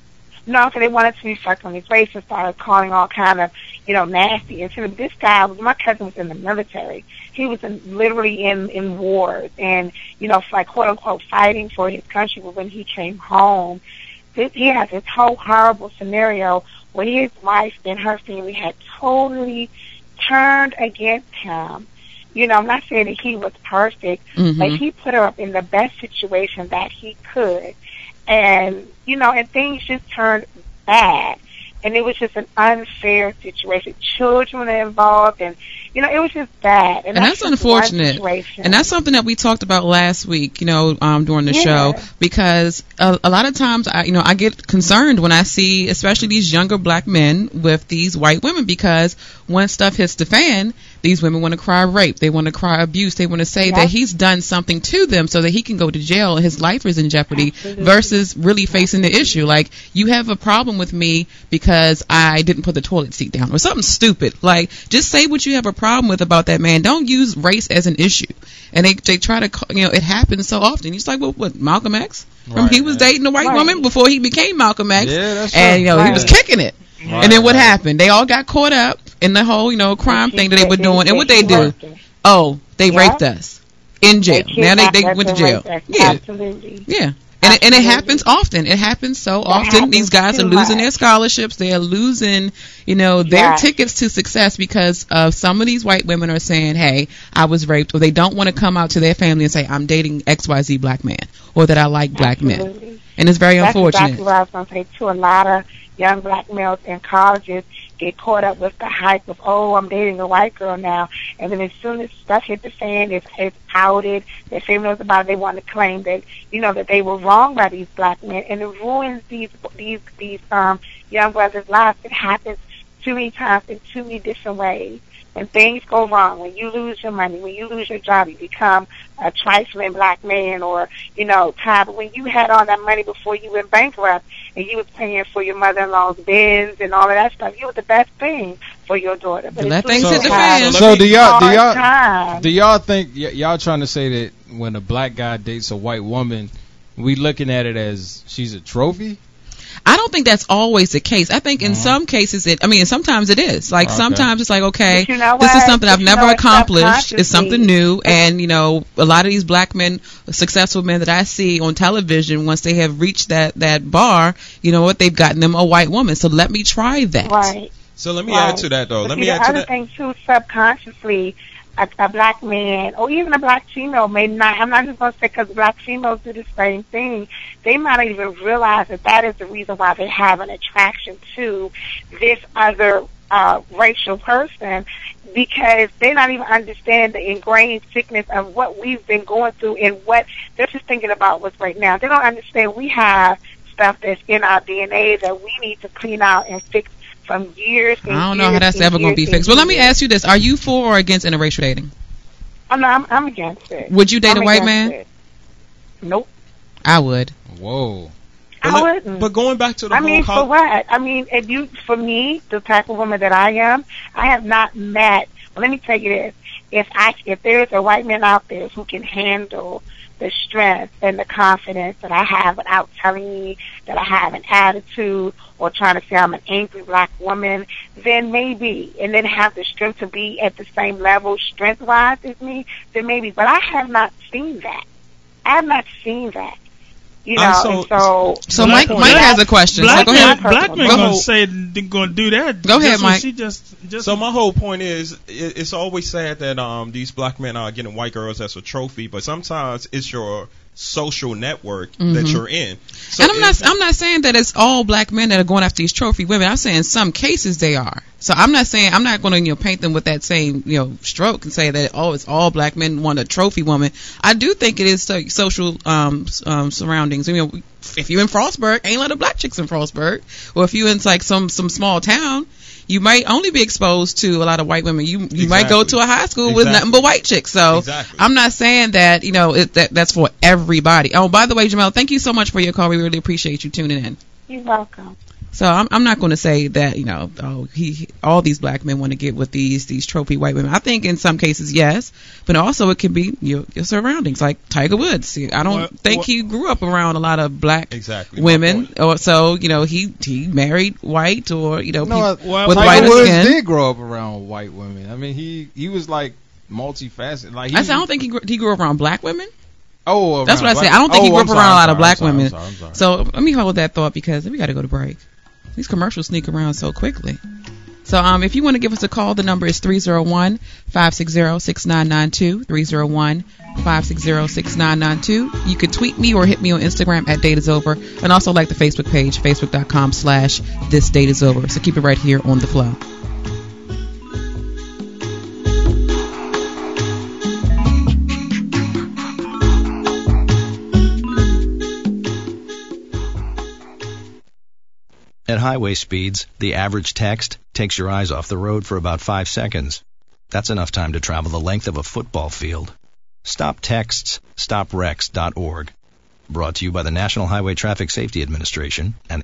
No, so they wanted to reflect on his race and started calling all kind of, nasty. And so this guy, my cousin was in the military. He was literally in wars and, like quote unquote fighting for his country. But when he came home, he had this whole horrible scenario where his wife and her family had totally turned against him. I'm not saying that he was perfect, mm-hmm. but he put her up in the best situation that he could. And, and things just turned bad. And it was just an unfair situation. Children were involved, and, it was just bad. And that's unfortunate. And that's something that we talked about last week, during the show, because a lot of times, I get concerned when I see, especially these younger black men with these white women, because when stuff hits the fan, these women want to cry rape. They want to cry abuse. They want to say that he's done something to them so that he can go to jail and his life is in jeopardy. Absolutely. Versus really facing the issue. Like, you have a problem with me because I didn't put the toilet seat down or something stupid. Like, just say what you have a problem with about that man. Don't use race as an issue. And they try to, it happens so often. He's like, well, what, Malcolm X? Right, he was dating a white woman before he became Malcolm X. Yeah, that's and, right. He was kicking it. Right, and then what happened? They all got caught up in the whole, crime thing that they were doing. And what they do? Oh, they raped us. in jail. Now they went to jail. Yeah. Absolutely. Yeah. And it happens often. It happens so often. These guys are losing their scholarships. They are losing, their tickets to success because of some of these white women are saying, hey, I was raped, or they don't want to come out to their family and say, I'm dating XYZ black man, or that I like black men. And it's very unfortunate. That's exactly what I was going to say, too. A lot of young black males in colleges get caught up with the hype of, oh, I'm dating a white girl now. And then as soon as stuff hit the fan, it's outed. Their family knows about it. They want to claim that, that they were wrong by these black men. And it ruins these young brothers' lives. It happens too many times in too many different ways. When things go wrong, when you lose your money, when you lose your job, you become a trifling black man or, Ty, but when you had all that money before you went bankrupt and you was paying for your mother-in-law's Benz and all of that stuff, you were the best thing for your daughter. But that thing's hit the fan. So do y'all think, y'all trying to say that when a black guy dates a white woman, we looking at it as she's a trophy? I don't think that's always the case. I think in some cases sometimes it is. Like sometimes it's like, okay, this is something I've never accomplished. It's something new. And, a lot of these black men, successful men that I see on television, once they have reached that bar, you know what, they've gotten them a white woman. So let me try that. Right. So let me add to that, though. But the other thing, too, subconsciously, a black man or even a black female may not, I'm not just going to say because black females do the same thing, they might not even realize that is the reason why they have an attraction to this other racial person, because they not even understand the ingrained sickness of what we've been going through and what they're just thinking about what's right now. They don't understand we have stuff that's in our DNA that we need to clean out and fix from years and I don't know how that's ever going to be fixed. Well, let me ask you this. Are you for or against interracial dating? I'm against it. Would you date a white man? It. Nope. I would. Whoa. I wouldn't. But going back to the whole... for what? For me, the type of woman that I am, I have not met... Well, let me tell you this. If there's a white man out there who can handle the strength and the confidence that I have without telling me that I have an attitude or trying to say I'm an angry black woman, then maybe, and then have the strength to be at the same level strength-wise as me, then maybe. But I have not seen that. I have not seen that. So Mike has a question. Black so go ahead. Black men gonna say they're gonna do that. Go ahead, Mike. So my whole point is, it's always sad that these black men are getting white girls as a trophy, but sometimes it's your social network that you're in. So and I'm not saying that it's all black men that are going after these trophy women. I'm saying in some cases they are. So I'm not going to paint them with that same stroke and say that it's all black men want a trophy woman. I do think it is social surroundings. If you're in Frostburg, ain't a lot of black chicks in Frostburg, or if you're in like some small town, you might only be exposed to a lot of white women. You might go to a high school with nothing but white chicks. So I'm not saying that that's for everybody. Oh, by the way, Jamel, thank you so much for your call. We really appreciate you tuning in. You're welcome. So I'm not going to say that all these black men want to get with these trophy white women. I think in some cases yes, but also it can be your surroundings, like Tiger Woods. I don't think he grew up around a lot of black women, or so he married white or with whiter Woods skin. Did grow up around white women. I mean he was like multifaceted. Like I don't think he grew up around black women. Oh, that's what I said. I don't think he grew up around a lot of black women. I'm sorry. So let me hold that thought because we got to go to break. These commercials sneak around so quickly. So if you want to give us a call, the number is 301-560-6992, 301-560-6992. You can tweet me or hit me on Instagram at Date Is Over, and also like the Facebook page, facebook.com/This Date Is Over. So keep it right here on The Flow. At highway speeds, the average text takes your eyes off the road for about 5 seconds. That's enough time to travel the length of a football field. Stop texts, StopWrecks.org. Brought to you by the National Highway Traffic Safety Administration and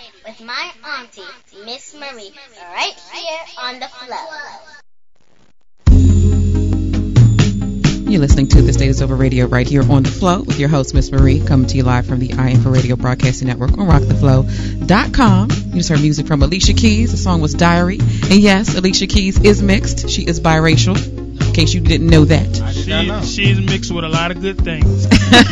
with my auntie, Miss Marie, right here on the flow. You're listening to The State is Over Radio right here on The Flow with your host, Miss Marie, coming to you live from the I Am for Radio Broadcasting Network on rocktheflow.com. You just heard music from Alicia Keys. The song was Diary. And yes, Alicia Keys is mixed. She is biracial, in case you didn't know that. She's mixed with a lot of good things.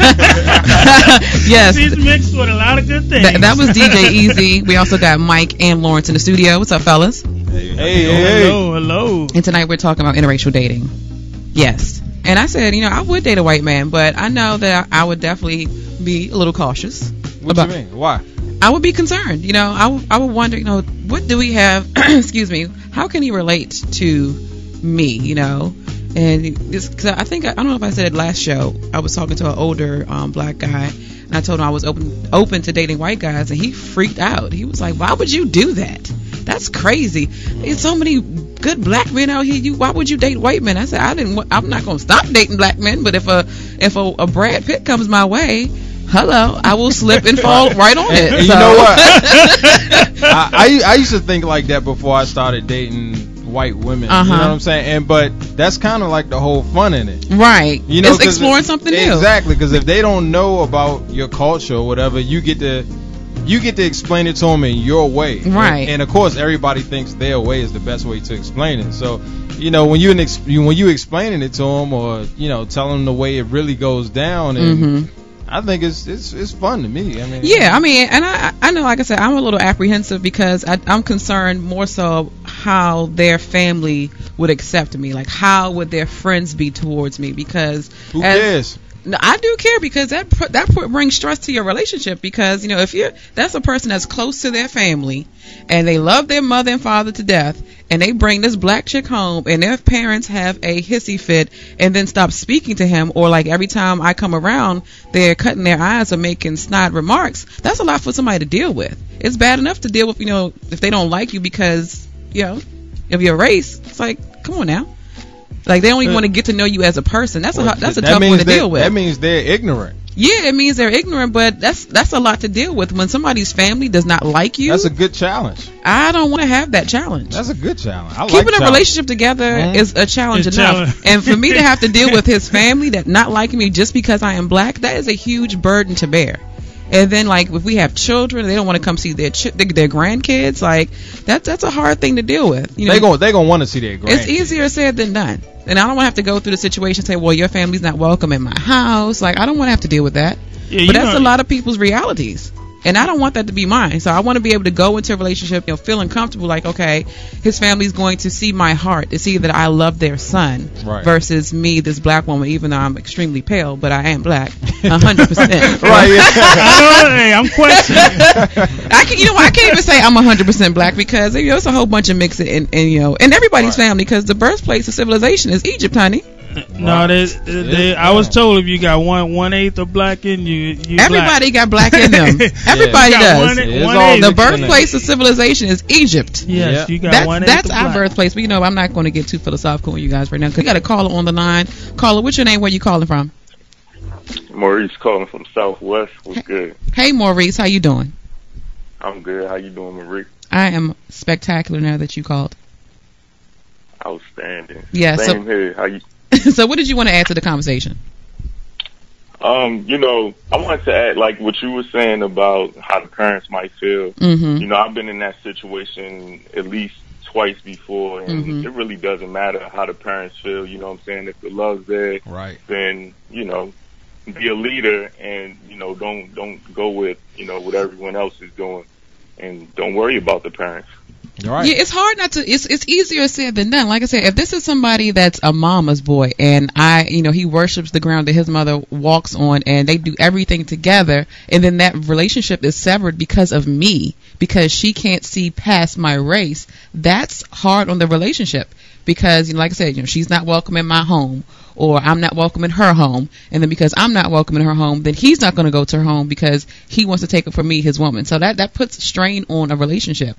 Yes. She's mixed with a lot of good things. That was DJ Easy. We also got Mike and Lawrence in the studio. What's up, fellas? Hey. Hello. And tonight we're talking about interracial dating. Yes. And I said, I would date a white man, but I know that I would definitely be a little cautious. What do you mean? Why? I would be concerned. I would wonder, what do we have, excuse me, how can he relate to me, And this, cause I don't know if I said it last show, I was talking to an older black guy, and I told him I was open to dating white guys, and he freaked out. He was like, why would you do that? That's crazy. There's so many good black men out here. Why would you date white men? I said, I'm not going to stop dating black men, but if a Brad Pitt comes my way, hello, I will slip and fall right on it. And you know what? I used to think like that before I started dating white women. You know what I'm saying? But that's kind of like the whole fun in it. Right. It's exploring something new. Exactly, because if they don't know about your culture or whatever, you get to explain it to them in your way. Right. And of course, everybody thinks their way is the best way to explain it. So, when you explaining it to them, or telling them the way it really goes down, and I think it's fun to me. And I know, like I said, I'm a little apprehensive because I'm concerned more so how their family would accept me. Like, how would their friends be towards me? Because who cares? No, I do care, because that brings stress to your relationship, because if that's a person that's close to their family and they love their mother and father to death, and they bring this black chick home and their parents have a hissy fit and then stop speaking to him, or like every time I come around they're cutting their eyes or making snide remarks, that's a lot for somebody to deal with. It's bad enough to deal with if they don't like you because of your race. It's like, come on now. Like, they don't even want to get to know you as a person. That's a tough one to deal with. That means they're ignorant. Yeah, it means they're ignorant, but that's a lot to deal with. When somebody's family does not like you, that's a good challenge. I don't want to have that challenge. That's a good challenge. Keeping a relationship together is a challenge enough. And for me to have to deal with his family that not liking me just because I am black, that is a huge burden to bear. And then, like, if we have children, they don't want to come see their grandkids. Like, that's a hard thing to deal with. They gonna want to see their grandkids. It's easier said than done. And I don't want to have to go through the situation and say, well, your family's not welcome in my house. Like, I don't want to have to deal with that. Yeah, but that's a lot of people's realities. And I don't want that to be mine. So I want to be able to go into a relationship, feeling comfortable, like, okay, his family's going to see my heart, to see that I love their son, right, versus me, this black woman, even though I'm extremely pale, but I am black, 100%. Right, yeah. Hey, I'm questioning. I can't even say I'm 100% black, because it's a whole bunch of mixing in everybody's family, because the birthplace of civilization is Egypt, honey. No, I was told if you got 1/8 of black in you, everybody black. got black in them. Everybody does. The birthplace birthplace of civilization is Egypt. Yes, you got 1/8. That's of our black. birthplace. But I'm not going to get too philosophical with you guys right now, because we got a caller on the line. Caller, what's your name? Where you calling from? Maurice calling from Southwest. What's good? Hey, Maurice, how you doing? I'm good. How you doing, Marie? I am spectacular now that you called. Outstanding. Yeah. Same here. How you? So what did you want to add to the conversation? I wanted to add, like, what you were saying about how the parents might feel. Mm-hmm. I've been in that situation at least twice before, and it really doesn't matter how the parents feel. You know what I'm saying? If the love's there, right, then, be a leader, and, don't go with, what everyone else is doing, and don't worry about the parents. Right. Yeah, it's hard not to. It's easier said than done. Like I said, if this is somebody that's a mama's boy, and he worships the ground that his mother walks on, and they do everything together, and then that relationship is severed because of me, because she can't see past my race. That's hard on the relationship, because like I said, she's not welcome in my home, or I'm not welcome in her home, and then because I'm not welcome in her home, then he's not going to go to her home because he wants to take it from me, his woman. So that puts strain on a relationship.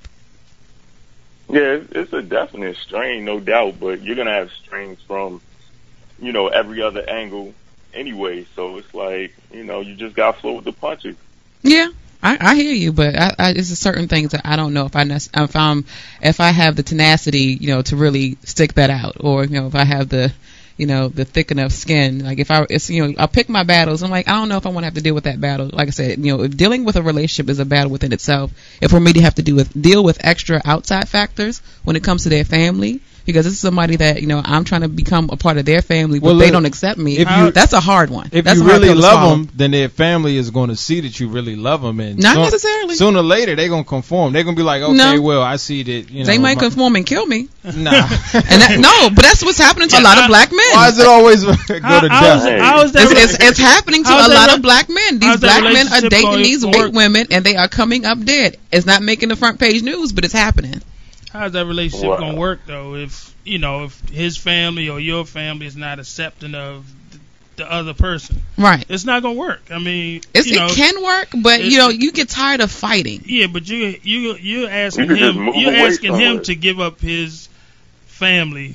Yeah, it's a definite strain, no doubt, but you're going to have strains from, every other angle anyway. So it's like, you just got to flow with the punches. Yeah. I hear you, but it's certain things that I don't know if I have the tenacity, to really stick that out, or if I have the thick enough skin. Like I'll pick my battles. I'm like, I don't know if I want to have to deal with that battle. Like I said, if dealing with a relationship is a battle within itself, if for me to have to deal with extra outside factors when it comes to their family. Because this is somebody that, I'm trying to become a part of their family, but they don't accept me. That's a hard one. If that's you really love them, then their family is going to see that you really love them. And not necessarily. Sooner or later, they're going to conform. They're going to be like, okay, well, I see that, They might conform and kill me. Nah. But that's what's happening to a lot of black men. Why does it always go to death? It's happening to a lot of black men. These black men are dating these white women, and they are coming up dead. It's not making the front page news, but it's happening. How's that relationship gonna work though? If his family or your family is not accepting of the other person, right? It's not gonna work. I mean, it can work, but you get tired of fighting. Yeah, but you're asking him to give up his family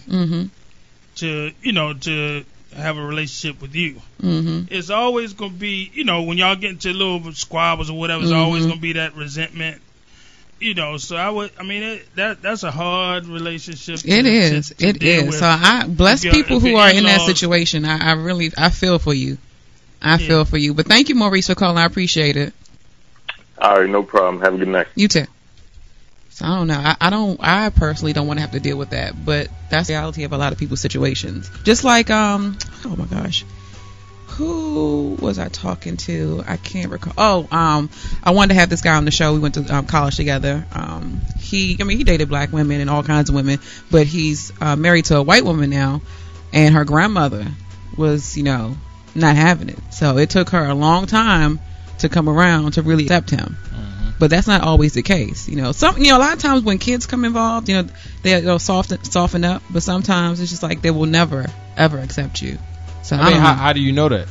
to have a relationship with you. It's always gonna be when y'all get into little squabbles or whatever, it's always gonna be that resentment. So that's a hard relationship. It is. So I bless people who are in that situation. I feel for you. I feel for you. But thank you, Maurice, for calling. I appreciate it. All right, no problem. Have a good night. You too. So I don't know. I personally don't want to have to deal with that, but that's the reality of a lot of people's situations. Just like oh my gosh. Who was I talking to? I can't recall. I wanted to have this guy on the show. We went to college together. He dated black women and all kinds of women, but he's married to a white woman now, and her grandmother was, not having it. So it took her a long time to come around to really accept him. But that's not always the case. A lot of times when kids come involved, they'll soften up, but sometimes it's just like they will never ever accept you. So how do you know that?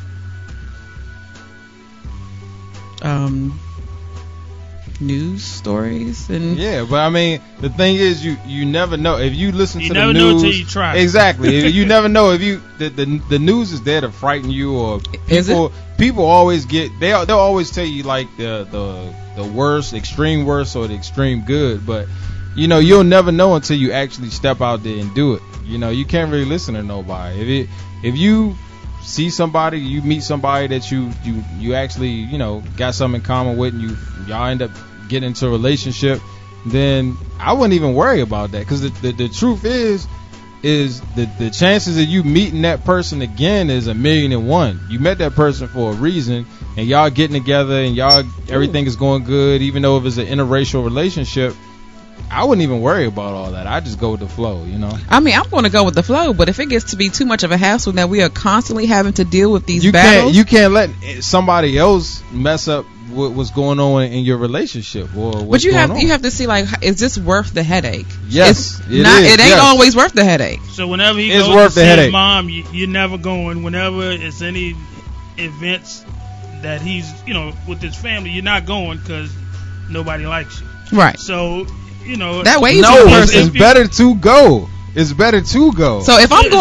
News stories and but the thing is you never know if you listen to the news. You never know until you try. Exactly. You never know if the news is there to frighten you, or people always they'll always tell you like the worst, extreme worst, or the extreme good, but you'll never know until you actually step out there and do it. You can't really listen to nobody. If you see somebody, you meet somebody that you actually got something in common with, and y'all end up getting into a relationship, then I wouldn't even worry about that, because the truth is the chances of you meeting that person again is 1,000,001. You met that person for a reason, and y'all getting together, and everything is going good, even though if it's an interracial relationship. I wouldn't even worry about all that. I just go with the flow, I'm going to go with the flow, but if it gets to be too much of a hassle that we are constantly having to deal with these battles, you can't let somebody else mess up what's going on in your relationship or what's you have to see, like, is this worth the headache? Yes, it ain't always worth the headache. So whenever he goes to see his mom, you're never going. Whenever it's any events that he's with his family, you're not going because nobody likes you. Right. So. That way, it's better to go. It's better to go. So if I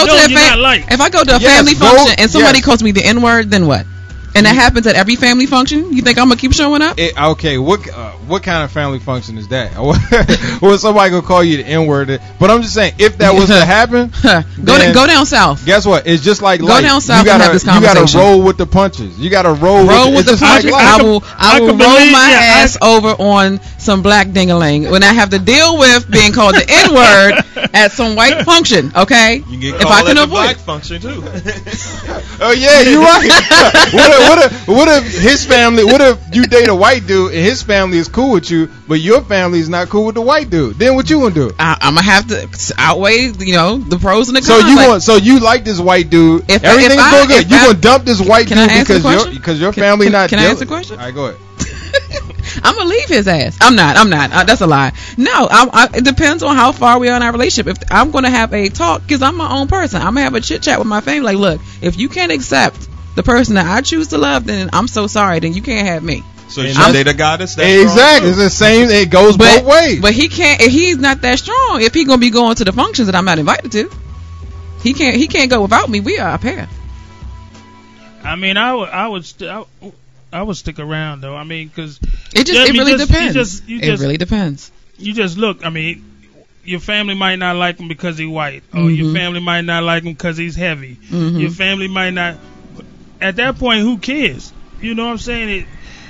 go to a family function and somebody calls me the N-word, then what? And that happens at every family function? You think I'm gonna keep showing up? Okay, what kind of family function is that? Well, somebody gonna call you the N-word? But I'm just saying, if that was to happen, go down south. Guess what? It's just like go down south and have this conversation. You gotta roll with the punches. You gotta roll with the punches. I will roll my ass over on some black ding-a-ling when I have to deal with being called the N-word at some white function. Okay, you get called at the black function too. Oh yeah, you're right. What if his family? What if you date a white dude and his family is cool with you, but your family is not cool with the white dude? Then what you gonna do? I'm gonna have to outweigh, the pros and the cons. So you like this white dude? Everything's going good. You gonna dump this white dude because your family not? Can I answer the question? All right, go ahead. I'm gonna leave his ass. I'm not. That's a lie. No, it depends on how far we are in our relationship. If I'm gonna have a talk, because I'm my own person, I'm gonna have a chit chat with my family. Like, look, if you can't accept the person that I choose to love, then I'm so sorry. Then you can't have me. So you should date a guy that's that exactly. It's the same. It goes both ways. But he can't. If he's not that strong, if he's gonna be going to the functions that I'm not invited to, he can't go without me. We are a pair. I mean, I would I would stick around though. I mean, because it really depends. It really depends. You just look. I mean, your family might not like him because he's white, or your family might not like him because he's heavy. Your family might not. At that point, who cares? You know what I'm saying?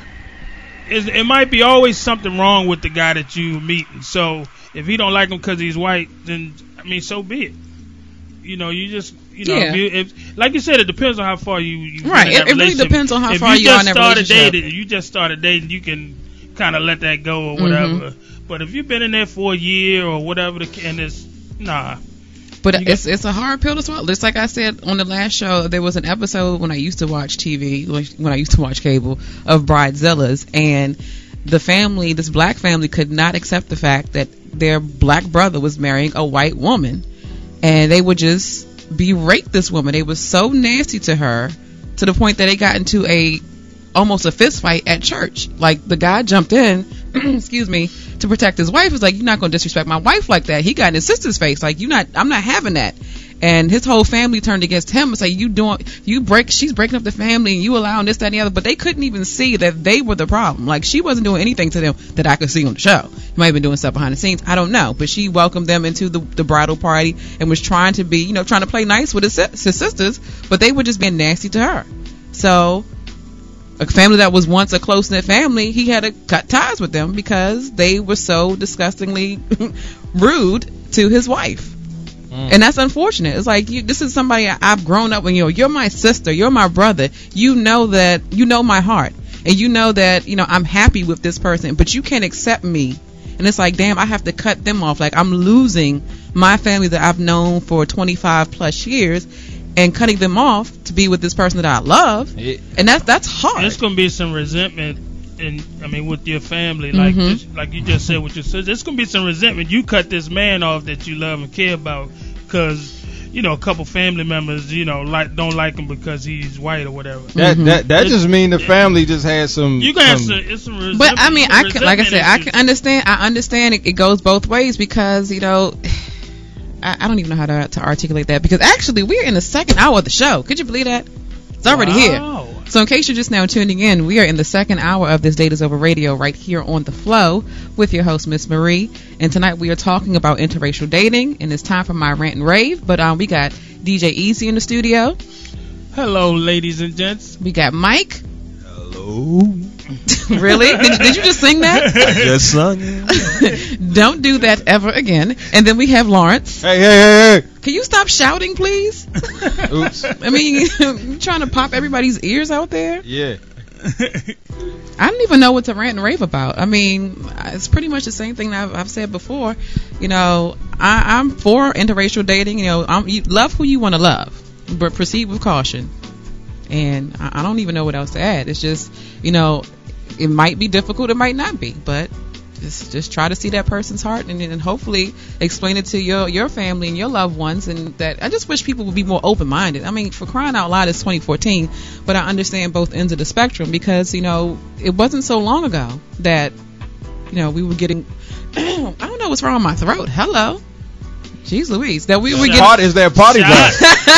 It might be always something wrong with the guy that you meeting. So if he don't like him because he's white, then I mean, so be it. You know, you just, you know, if like you said, it depends on how far you right. It really depends on how far you are in that relationship. If you just started dating, you can kind of let that go or whatever. But if you've been in there for a year or whatever, and it's nah. But it's a hard pill to swallow. Just like I said on the last show, there was an episode when I used to watch TV, when I used to watch cable, of Bridezillas, and the family, this black family, could not accept the fact that their black brother was marrying a white woman, and they would just berate this woman. They were so nasty to her, to the point that they got into almost a fist fight at church. Like, the guy jumped in, excuse me, to protect his wife. Was like, you're not going to disrespect my wife like that. He got in his sister's face. Like, I'm not having that. And his whole family turned against him and say, she's breaking up the family and you allowing this, that, and the other. But they couldn't even see that they were the problem. Like, she wasn't doing anything to them that I could see on the show. She might have been doing stuff behind the scenes. I don't know. But she welcomed them into the bridal party and was trying to be, trying to play nice with his sisters, but they were just being nasty to her. So, a family that was once a close-knit family, he had to cut ties with them because they were so disgustingly rude to his wife. And that's unfortunate. It's like, this is somebody I've grown up with. You're my sister, you're my brother. You know my heart, and you know that I'm happy with this person, but you can't accept me. And it's like, damn, I have to cut them off. Like, I'm losing my family that I've known for 25 plus years, and cutting them off to be with this person that I love. And that's hard. There's gonna be some resentment, with your family, like like you just said with your sister. There's gonna be some resentment. You cut this man off that you love and care about because a couple family members don't like him because he's white or whatever. That just mean the family just had some. You can have some resentment. But I mean, like I said, I can understand. I understand it goes both ways because I don't even know how to articulate that, because actually we're in the second hour of the show. Could you believe that? It's already here. So in case you're just now tuning in, we are in the second hour of This Date Is Over Radio right here on The Flow with your host, Miss Marie. And tonight we are talking about interracial dating, and it's time for my rant and rave. But we got DJ Easy in the studio. Hello, ladies and gents. We got Mike. Hello. Really? Did you just sing that? I just sung it. Don't do that ever again. And then we have Lawrence. Hey. Can you stop shouting, please? Oops. I mean, you trying to pop everybody's ears out there? Yeah. I don't even know what to rant and rave about. I mean, it's pretty much the same thing that I've said before. I'm for interracial dating. You love who you want to love, but proceed with caution. And I don't even know what else to add. It's just, it might be difficult, it might not be, but just try to see that person's heart and hopefully explain it to your family and your loved ones. And that I just wish people would be more open-minded. I mean, for crying out loud, it's 2014, but I understand both ends of the spectrum because, it wasn't so long ago that, we were getting, I don't know what's wrong with my throat. Hello. Jeez Louise, that we were getting is there a party back?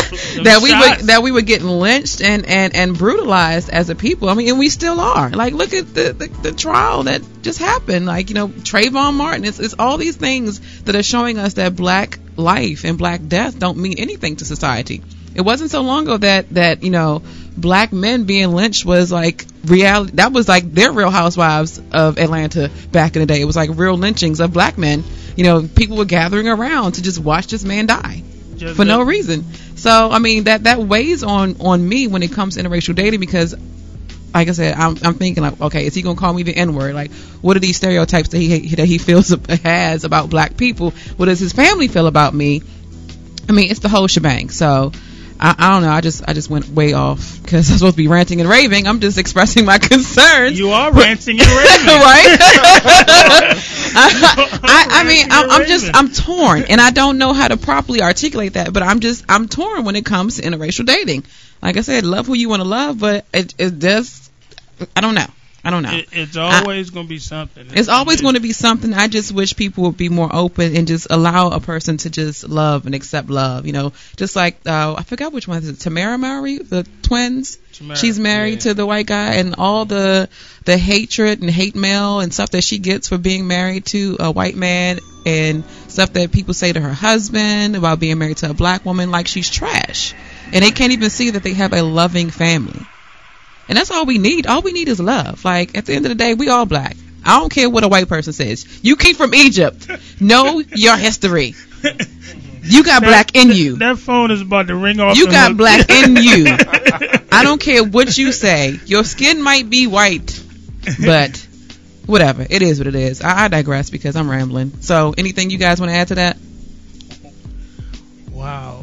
that we were getting lynched and brutalized as a people. I mean, and we still are. Like, look at the trial that just happened. Like, Trayvon Martin. It's all these things that are showing us that black life and black death don't mean anything to society. It wasn't so long ago that black men being lynched was like reality. That was like their Real Housewives of Atlanta back in the day. It was like real lynchings of black men. People were gathering around to just watch this man die for no reason. So, I mean, that weighs on me when it comes to interracial dating because, like I said, I'm thinking like, okay, is he gonna call me the N-word? Like, what are these stereotypes that he feels has about black people? What does his family feel about me? I mean, it's the whole shebang. So, I don't know. I just went way off because I'm supposed to be ranting and raving. I'm just expressing my concerns. You are ranting and raving, right? I'm torn, and I don't know how to properly articulate that. But I'm torn when it comes to interracial dating. Like I said, love who you want to love, but it does. I don't know. I don't know. It's always going to be something. It's always going to be something. I just wish people would be more open and just allow a person to just love and accept love. You know, just like I forgot which one is it. Tamara Mowry, the twins. She's married to the white guy, and all the hatred and hate mail and stuff that she gets for being married to a white man, and stuff that people say to her husband about being married to a black woman, like she's trash, and they can't even see that they have a loving family. And that's all we need. All we need is love. Like, at the end of the day, we all black. I don't care what a white person says. You came from Egypt. Know your history. You got black in you. That phone is about to ring off. You got black in you. I don't care what you say. Your skin might be white, but whatever. It is what it is. I digress because I'm rambling. So, anything you guys want to add to that? Wow.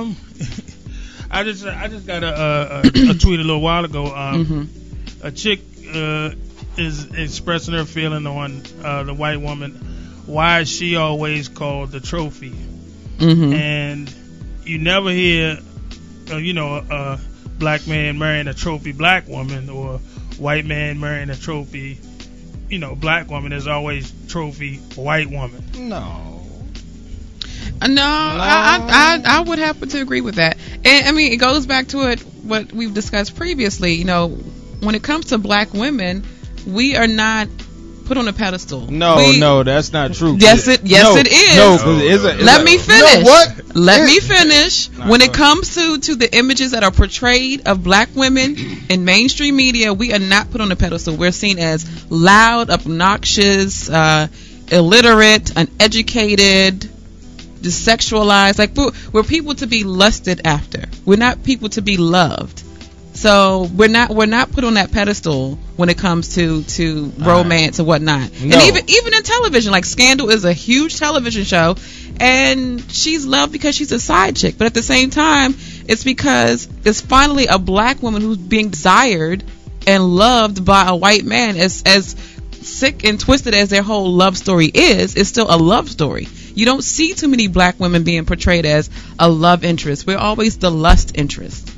I just got a tweet a little while ago. A chick is expressing her feeling on the white woman. Why is she always called the trophy? And you never hear, a black man marrying a trophy black woman, or white man marrying a trophy, black woman. There's always trophy white woman. No, I would happen to agree with that. And I mean, it goes back to what we've discussed previously. When it comes to black women, we are not put on a pedestal. No, that's not true. Yes, it is. Let me finish. Let me finish. When it comes to the images that are portrayed of black women in mainstream media, we are not put on a pedestal. We're seen as loud, obnoxious, illiterate, uneducated, just sexualized. Like, we're people to be lusted after. We're not people to be loved. So we're not put on that pedestal when it comes to romance and whatnot. No. And even in television, like Scandal is a huge television show, and she's loved because she's a side chick. But at the same time, it's because it's finally a black woman who's being desired and loved by a white man. As sick and twisted as their whole love story is, it's still a love story. You don't see too many black women being portrayed as a love interest. We're always the lust interest.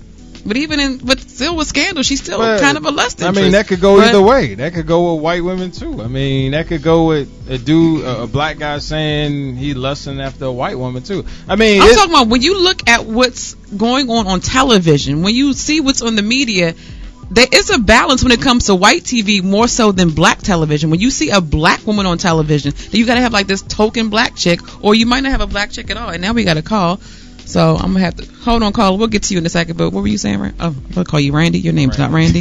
But still with Scandal, she's still kind of a lust interest. I mean, that could go either way. That could go with white women too. I mean, that could go with a black guy saying he lusting after a white woman too. I mean, I'm talking about when you look at what's going on television, when you see what's on the media, there is a balance when it comes to white TV more so than black television. When you see a black woman on television, then you got to have like this token black chick, or you might not have a black chick at all. And now we got a call. So I'm gonna have to hold on, caller. We'll get to you in a second. But what were you saying? Oh, I'm gonna call you Randy. Your name's not Randy.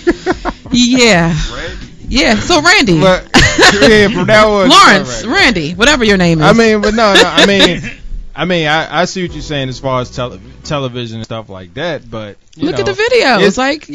Yeah. Randy? Yeah. So Randy. But, from now on, Lawrence, Randy, whatever your name is. I mean, but no. I mean, I see what you're saying as far as television and stuff like that. But look at the videos. Like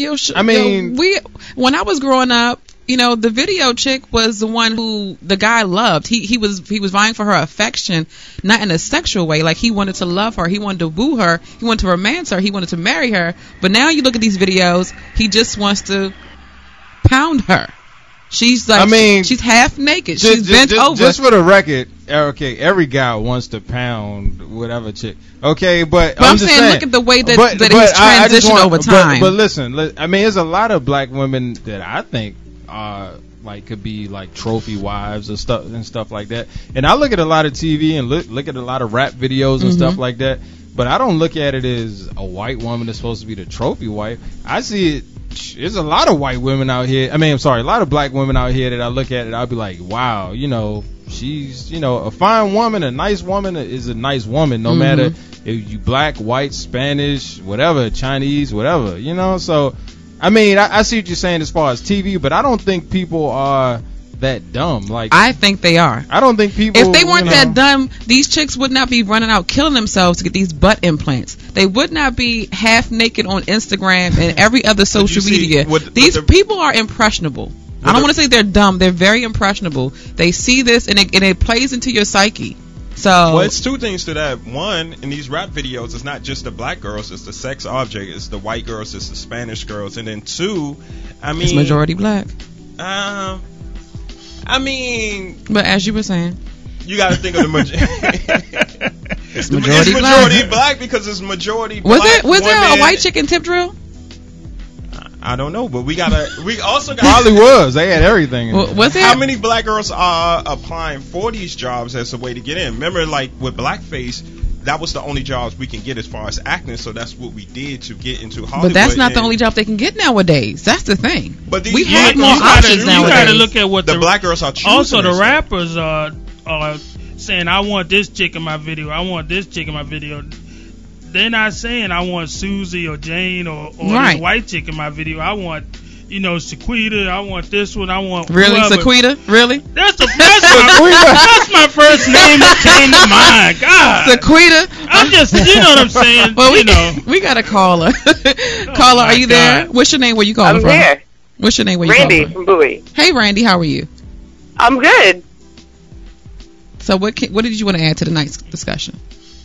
when I was growing up, the video chick was the one who the guy loved. He was vying for her affection, not in a sexual way. Like, he wanted to love her, he wanted to woo her, he wanted to romance her, he wanted to marry her. But now you look at these videos, he just wants to pound her. She's like, she's half naked. She's bent over. Just for the record, okay, every guy wants to pound whatever chick. Okay, but I'm just saying, look at the way that he's transitioned over time. But listen, I mean, there's a lot of black women that I think like could be like trophy wives or stuff like that. And I look at a lot of TV and look at a lot of rap videos and stuff like that. But I don't look at it as a white woman that's supposed to be the trophy wife. I see it. There's a lot of white women out here. I mean, I'm sorry, a lot of black women out here that I look at it, I'll be like, wow, she's, a fine woman, a nice woman is a nice woman, no matter if you black, white, Spanish, whatever, Chinese, whatever, So, I mean, I see what you're saying as far as TV, but I don't think people are that dumb. Like, I think they are. I don't think people. If they weren't that dumb, these chicks would not be running out killing themselves to get these butt implants. They would not be half naked on Instagram and every other social media. These people are impressionable. I don't want to say they're dumb. They're very impressionable. They see this and it plays into your psyche. So, it's two things to that. One, in these rap videos, it's not just the black girls, it's the sex object, it's the white girls, it's the Spanish girls. And then two, it's majority black. But as you were saying, you got to think of the majority. It's majority black because it's majority black. Was there a white chick in Tip Drill? I don't know, but we also got Probably was. They had everything. Was it? How many black girls are applying for these jobs as a way to get in? Remember, like with blackface, that was the only jobs we can get as far as acting, so that's what we did to get into Hollywood. But that's not the only job they can get nowadays. That's the thing. But we have more options nowadays. You got to look at what the black girls are choosing. Also, the rappers are saying, I want this chick in my video. I want this chick in my video. They're not saying I want Susie or Jane or this white chick in my video. I want, Sequita. I want this one. I want really whoever. Sequita. Really? That's my first name that came to mind. God, Sequita. I'm just, you know what I'm saying. Well, we got a caller. Caller, are you there? What's your name? Where you calling from? I'm here. What's your name? Where you Randy calling from Bowie. Hey, Randy. How are you? I'm good. So what did you want to add to tonight's discussion?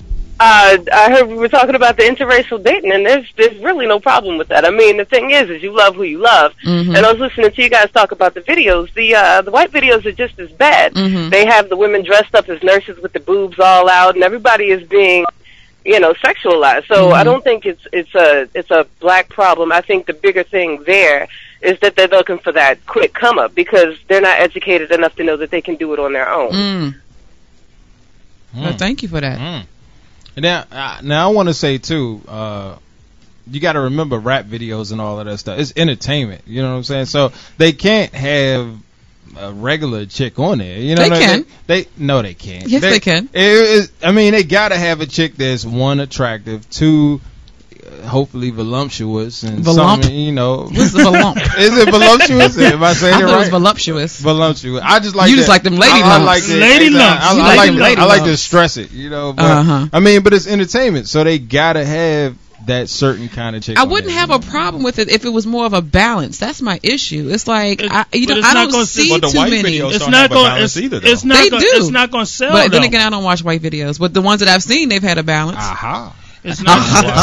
I heard we were talking about the interracial dating, and there's really no problem with that. I mean, the thing is you love who you love. Mm-hmm. And I was listening to you guys talk about the videos. The white videos are just as bad. Mm-hmm. They have the women dressed up as nurses with the boobs all out, and everybody is being, sexualized. So I don't think it's a black problem. I think the bigger thing there is that they're looking for that quick come up because they're not educated enough to know that they can do it on their own. Well, thank you for that. Now I want to say too, you got to remember rap videos and all of that stuff. It's entertainment, you know what I'm saying? So they can't have a regular chick on there. You know, they can't. Yes, they can. They got to have a chick that's one, attractive, two, hopefully voluptuous, and something, What's the volump? Is it voluptuous? Am I saying it right? It was voluptuous. Voluptuous. I just like you that. just like them lady lumps. I like that. Lady lumps. I like to stress it, But, but it's entertainment, so they gotta have that certain kind of chick. I wouldn't have a problem with it if it was more of a balance. That's my issue. It's like I don't see but the too white many. Videos don't have a balance either, though. It's not going to sell. But then again, I don't watch white videos. But the ones that I've seen, they've had a balance. It's not.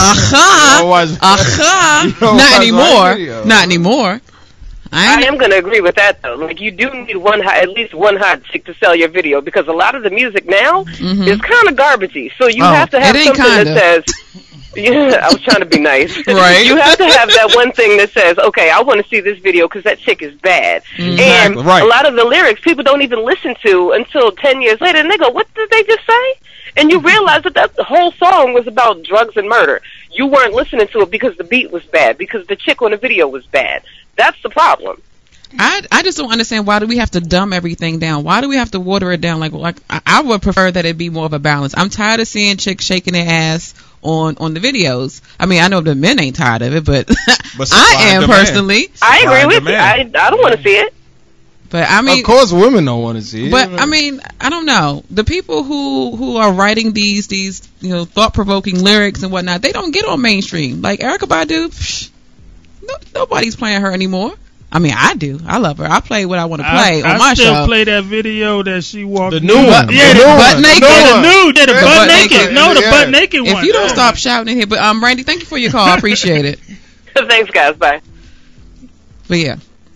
Not anymore. Not anymore. I am going to agree with that, though. Like, you do need at least one hot chick to sell your video, because a lot of the music now is kind of garbagey. So you have to have something that says, yeah, I was trying to be nice. Right. You have to have that one thing that says, okay, I want to see this video because that chick is bad. Exactly. And a lot of the lyrics people don't even listen to until 10 years later, and they go, what did they just say? And you realize that the whole song was about drugs and murder. You weren't listening to it because the beat was bad, because the chick on the video was bad. That's the problem. I just don't understand, why do we have to dumb everything down? Why do we have to water it down? Like I would prefer that it be more of a balance. I'm tired of seeing chicks shaking their ass on the videos. I mean, I know the men ain't tired of it, but I am personally. I agree with you. I don't want to see it. But I mean, of course, women don't want to see it. But I mean, I don't know. The people who are writing these thought-provoking lyrics and whatnot, they don't get on mainstream. Like Erykah Badu, nobody's playing her anymore. I mean, I do. I love her. I play what I want to play on my show. I still play that video that she walked. The new one. Yeah, the butt naked. The butt naked. No, the butt naked one. If you don't stop shouting in here, but Randy, thank you for your call. I appreciate it. Thanks, guys. Bye. But yeah,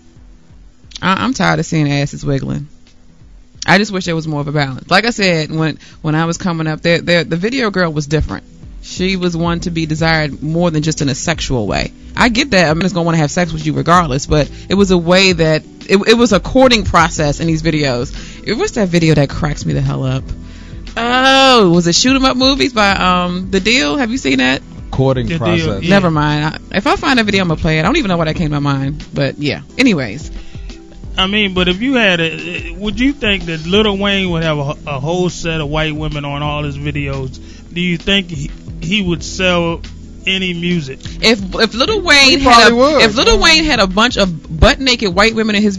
I'm tired of seeing asses wiggling. I just wish there was more of a balance. Like I said, when I was coming up, the video girl was different. She was one to be desired more than just in a sexual way. I get that. I'm just going to want to have sex with you regardless, but it was a way that it was a courting process in these videos. What's that video that cracks me the hell up? Oh, was it Shoot 'em Up Movies by The Deal? Have you seen that? Courting process. Yeah. Never mind. If I find a video, I'm going to play it. I don't even know why that came to my mind, but yeah. Anyways. I mean, but if you had would you think that Lil Wayne would have a whole set of white women on all his videos? Do you think he would sell any music? If Lil Wayne had a bunch of butt naked white women in his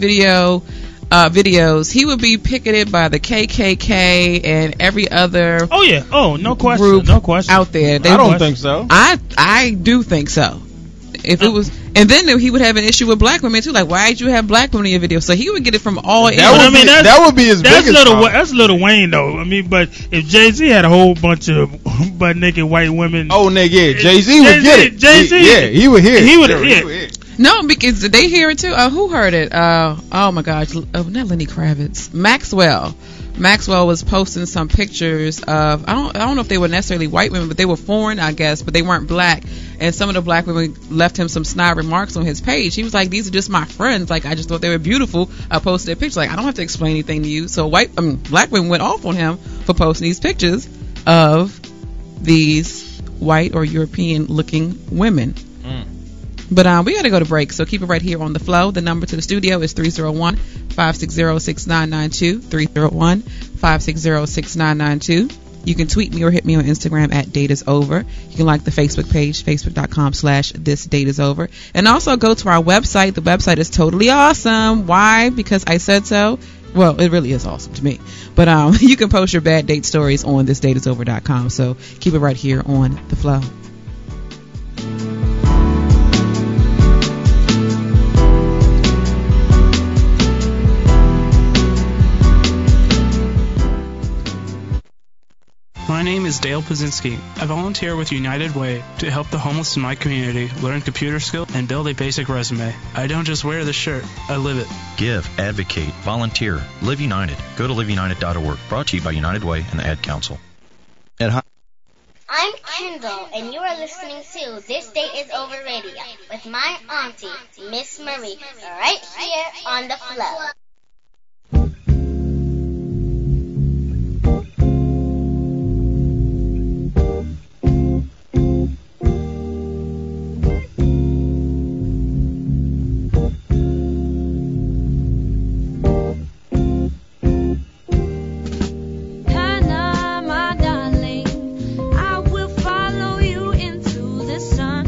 videos, he would be picketed by the KKK and every other no question group out there. I don't think so. I do think so. If it was, and then he would have an issue with black women too. Like, why did you have black women in your video? So he would get it from all. That would be his biggest problem. That's Lil Wayne though. I mean, but if Jay-Z had a whole bunch of butt naked white women, Jay-Z would get it. Jay-Z, he would hear it. He would hear it. No, because they hear it too. Who heard it? Oh my gosh, not Lenny Kravitz, Maxwell. Maxwell was posting some pictures of, I don't know if they were necessarily white women, but they were foreign, I guess, but they weren't black. And some of the black women left him some snide remarks on his page. He was like, these are just my friends. Like, I just thought they were beautiful. I posted their pictures. Like, I don't have to explain anything to you. So black women went off on him for posting these pictures of these white or European looking women. But we got to go to break, so keep it right here on The Flow. The number to the studio is 301-560-6992, 301-560-6992. You can tweet me or hit me on Instagram at @DateIsOver. You can like the Facebook page, facebook.com/thisdateisover. And also go to our website. The website is totally awesome. Why? Because I said so? Well, it really is awesome to me. But you can post your bad date stories on thisdateisover.com. So keep it right here on The Flow. My name is Dale Pazinski. I volunteer with United Way to help the homeless in my community learn computer skills and build a basic resume. I don't just wear the shirt, I live it. Give, advocate, volunteer, Live United. Go to liveunited.org. Brought to you by United Way and the Ad Council. I'm Kendall, and you are listening to This Date Is Over Radio with my auntie, Miss Marie, right here on The Flow.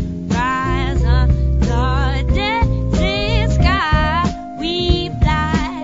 Sunrise, a dark, dead sky. We fly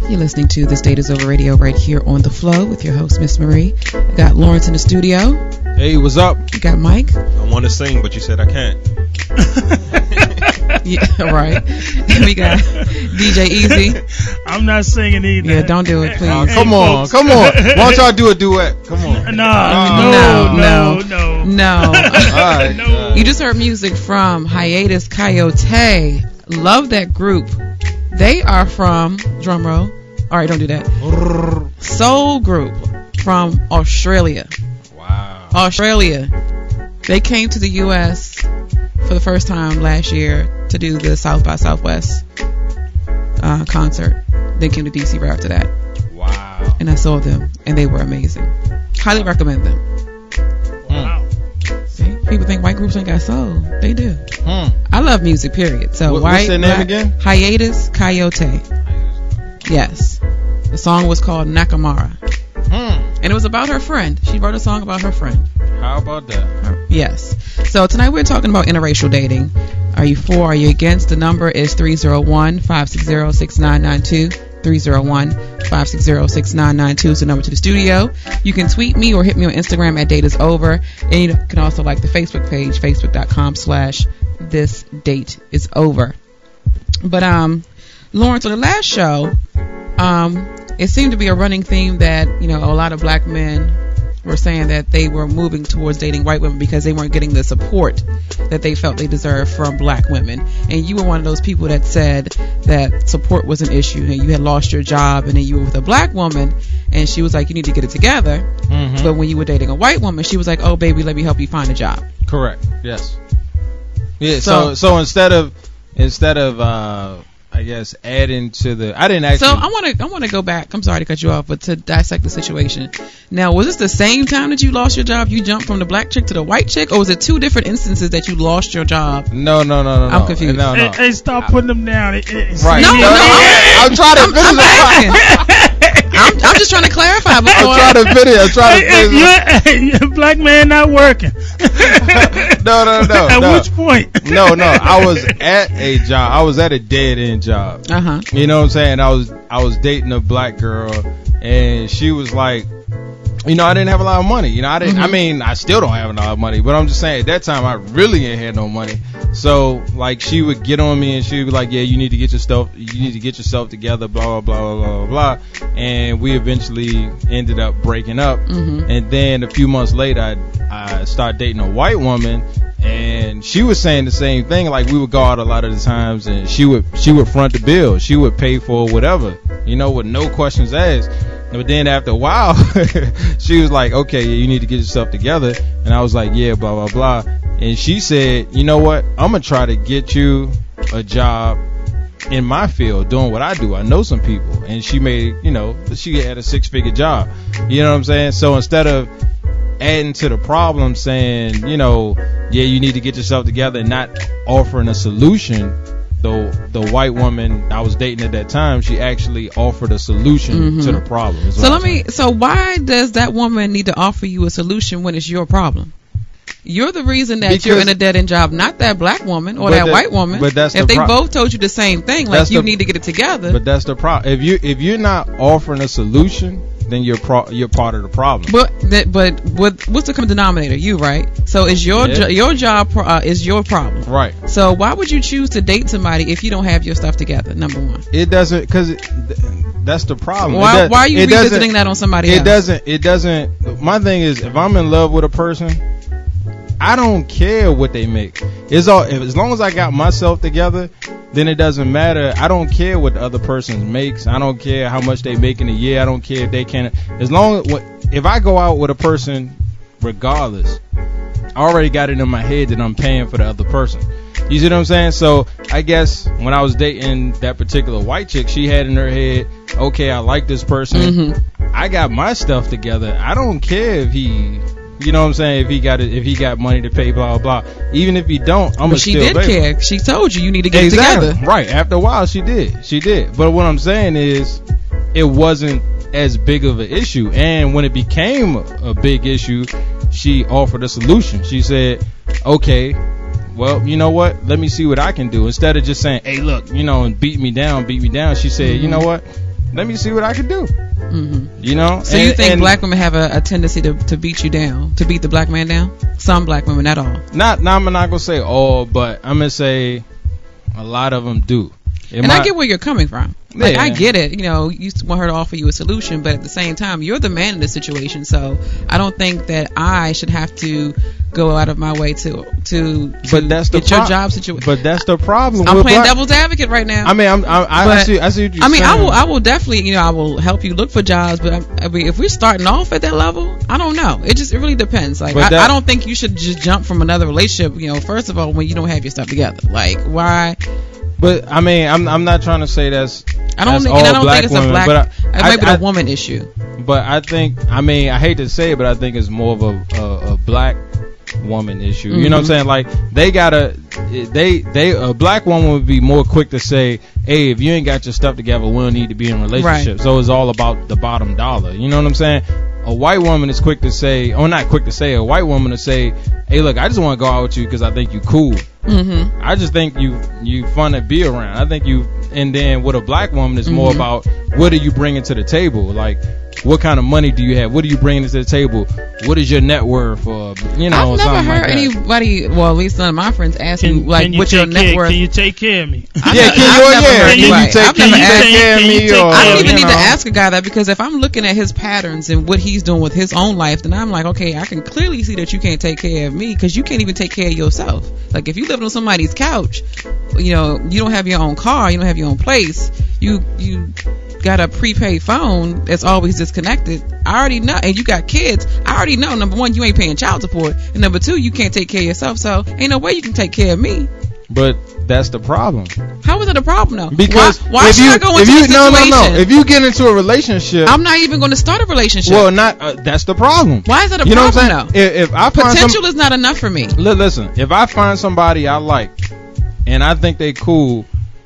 You're listening to This Date Is Over Radio right here on The Flow with your host, Miss Marie. I got Lawrence in the studio. Hey, what's up? You got Mike. I want to sing, but you said I can't. Yeah, right. And we got DJ Easy. I'm not singing either. Yeah, don't do it, please. Come on. Why don't y'all do a duet? Come on. No. All right. No. You just heard music from Hiatus Coyote. Love that group. They are from, drum roll. All right, don't do that. Soul group from Australia. Wow. Australia. They came to the U.S. for the first time last year to do the South by Southwest concert. Then came to D.C. right after that. Wow. And I saw them, and they were amazing. Highly recommend them. Wow. See, people think white groups ain't got soul. They do. I love music, period. So what's their name again? Hiatus Coyote. Yes. The song was called Nakamura. And it was about her friend. She wrote a song about her friend. How about that? Yes. So tonight we're talking about interracial dating. Are you for? Are you against? The number is 301-560-6992. 301-560-6992 is the number to the studio. You can tweet me or hit me on Instagram at @dateisover. And you can also like the Facebook page, facebook.com/thisdateisover. But Lawrence, on the last show, it seemed to be a running theme that, a lot of black men were saying that they were moving towards dating white women because they weren't getting the support that they felt they deserved from black women. And you were one of those people that said that support was an issue, and you had lost your job, and then you were with a black woman, and she was like, you need to get it together. Mm-hmm. But when you were dating a white woman, she was like, oh, baby, let me help you find a job. Correct. Yes. Yeah. So instead of I guess adding to the, I didn't actually. So I want to go back. I'm sorry to cut you off, but to dissect the situation. Now, was this the same time that you lost your job? You jumped from the black chick to the white chick, or was it two different instances that you lost your job? No. I'm confused. No. Hey, stop putting them down. Right. I'm trying to finish. I'm just trying to clarify before. I'm trying to finish. Black man not working. No. At which point? No. I was at a job. I was at a dead end job. Uh-huh. You know what I'm saying? I was dating a black girl, and she was like, I didn't have a lot of money. I didn't. Mm-hmm. I mean, I still don't have a lot of money, but I'm just saying at that time I really ain't had no money. So like she would get on me and she would be like, yeah, you need to get yourself together, blah blah blah blah blah. And we eventually ended up breaking up. Mm-hmm. And then a few months later, I started dating a white woman. And she was saying the same thing. Like, we would go out a lot of the times, and she would front the bill. She would pay for whatever, with no questions asked. But then after a while, she was like, okay, you need to get yourself together. And I was like, yeah, blah, blah, blah. And she said, you know what? I'm going to try to get you a job in my field doing what I do. I know some people. And she made, she had a 6-figure job. You know what I'm saying? So instead of adding to the problem, saying, yeah, you need to get yourself together, and not offering a solution, the white woman I was dating at that time, she actually offered a solution to the problem. So why does that woman need to offer you a solution when it's your problem? You're the reason that you're in a dead end job, not that black woman or that white woman. But that's if they both told you the same thing, like you need to get it together. But that's the problem. If you're not offering a solution, then you're part of the problem. But what's the common denominator? You, right? So is your job is your problem, right? So why would you choose to date somebody if you don't have your stuff together? Number one, it doesn't, because that's the problem. Why are you revisiting that on somebody else? It doesn't. My thing is, if I'm in love with a person, I don't care what they make. As long as I got myself together, then it doesn't matter. I don't care what the other person makes. I don't care how much they make in a year. I don't care if they can. If I go out with a person, regardless, I already got it in my head that I'm paying for the other person. You see what I'm saying? So I guess when I was dating that particular white chick, she had in her head, okay, I like this person. Mm-hmm. I got my stuff together. I don't care if he. You know what I'm saying? If he got money to pay, blah blah blah. Even if he don't, I'm gonna still. She did care. She told you need to get it together. Right. After a while, she did. But what I'm saying is, it wasn't as big of an issue. And when it became a big issue, she offered a solution. She said, "Okay, well, you know what? Let me see what I can do." Instead of just saying, "Hey, look, and beat me down." She said, "You know what? let me see what I can do. Mm-hmm. You know. So you think black women have a tendency to beat you down, to beat the black man down? Some black women, not all. I'm not gonna say all, but I'm gonna say a lot of them do. I get where you're coming from. Like, Yeah. I get it. You know, you want her to offer you a solution, but at the same time, you're the man in this situation. So I don't think that I should have to go out of my way to but that's the get your job situation. But that's the problem. I'm with playing black- devil's advocate right now. I mean, I see what you're saying. I will definitely, you know, I will help you look for jobs. But I mean, if we're starting off at that level, I don't know. It really depends. Like, I don't think you should just jump from another relationship. You know, first of all, when you don't have your stuff together, like, why? But I mean, I'm not trying to say that's. I don't think it's women, a black. but it might be a woman issue. But I think, I mean, I hate to say it, but I think it's more of a black woman issue. You know what I'm saying? Like, a black woman would be more quick to say, hey, if you ain't got your stuff together, we don't need to be in a relationship. Right. So it's all about the bottom dollar. You know what I'm saying? A white woman is quick to say, or not quick to say, a white woman to say, hey, look, I just want to go out with you because I think you cool. Mm-hmm. I just think you fun to be around. I think and then with a black woman, it's more about what are you bringing to the table? Like, what kind of money do you have? What are you bringing to the table? What is your net worth? Or, you know, I've never heard anybody, well, at least none of my friends ask me, like, what's your net worth? Can you take care of me? Can you take care of me? I don't even need to ask a guy that, because if I'm looking at his patterns and what he's doing with his own life, then I'm like, okay, I can clearly see that you can't take care of me because you can't even take care of yourself. Like, if you live on somebody's couch, you know, you don't have your own car, you don't have your own place, you got a prepaid phone that's always disconnected. I already know, and you got kids. I already know, number one, you ain't paying child support, and number two, you can't take care of yourself. So ain't no way you can take care of me. But that's the problem. How is it a problem though? Because why should I go into a situation? No. If you get into a relationship, I'm not even going to start a relationship. Well, not that's the problem. Why is it a you problem know what I'm though? saying? If I find potential is not enough for me. Listen, if I find somebody I like and I think they cool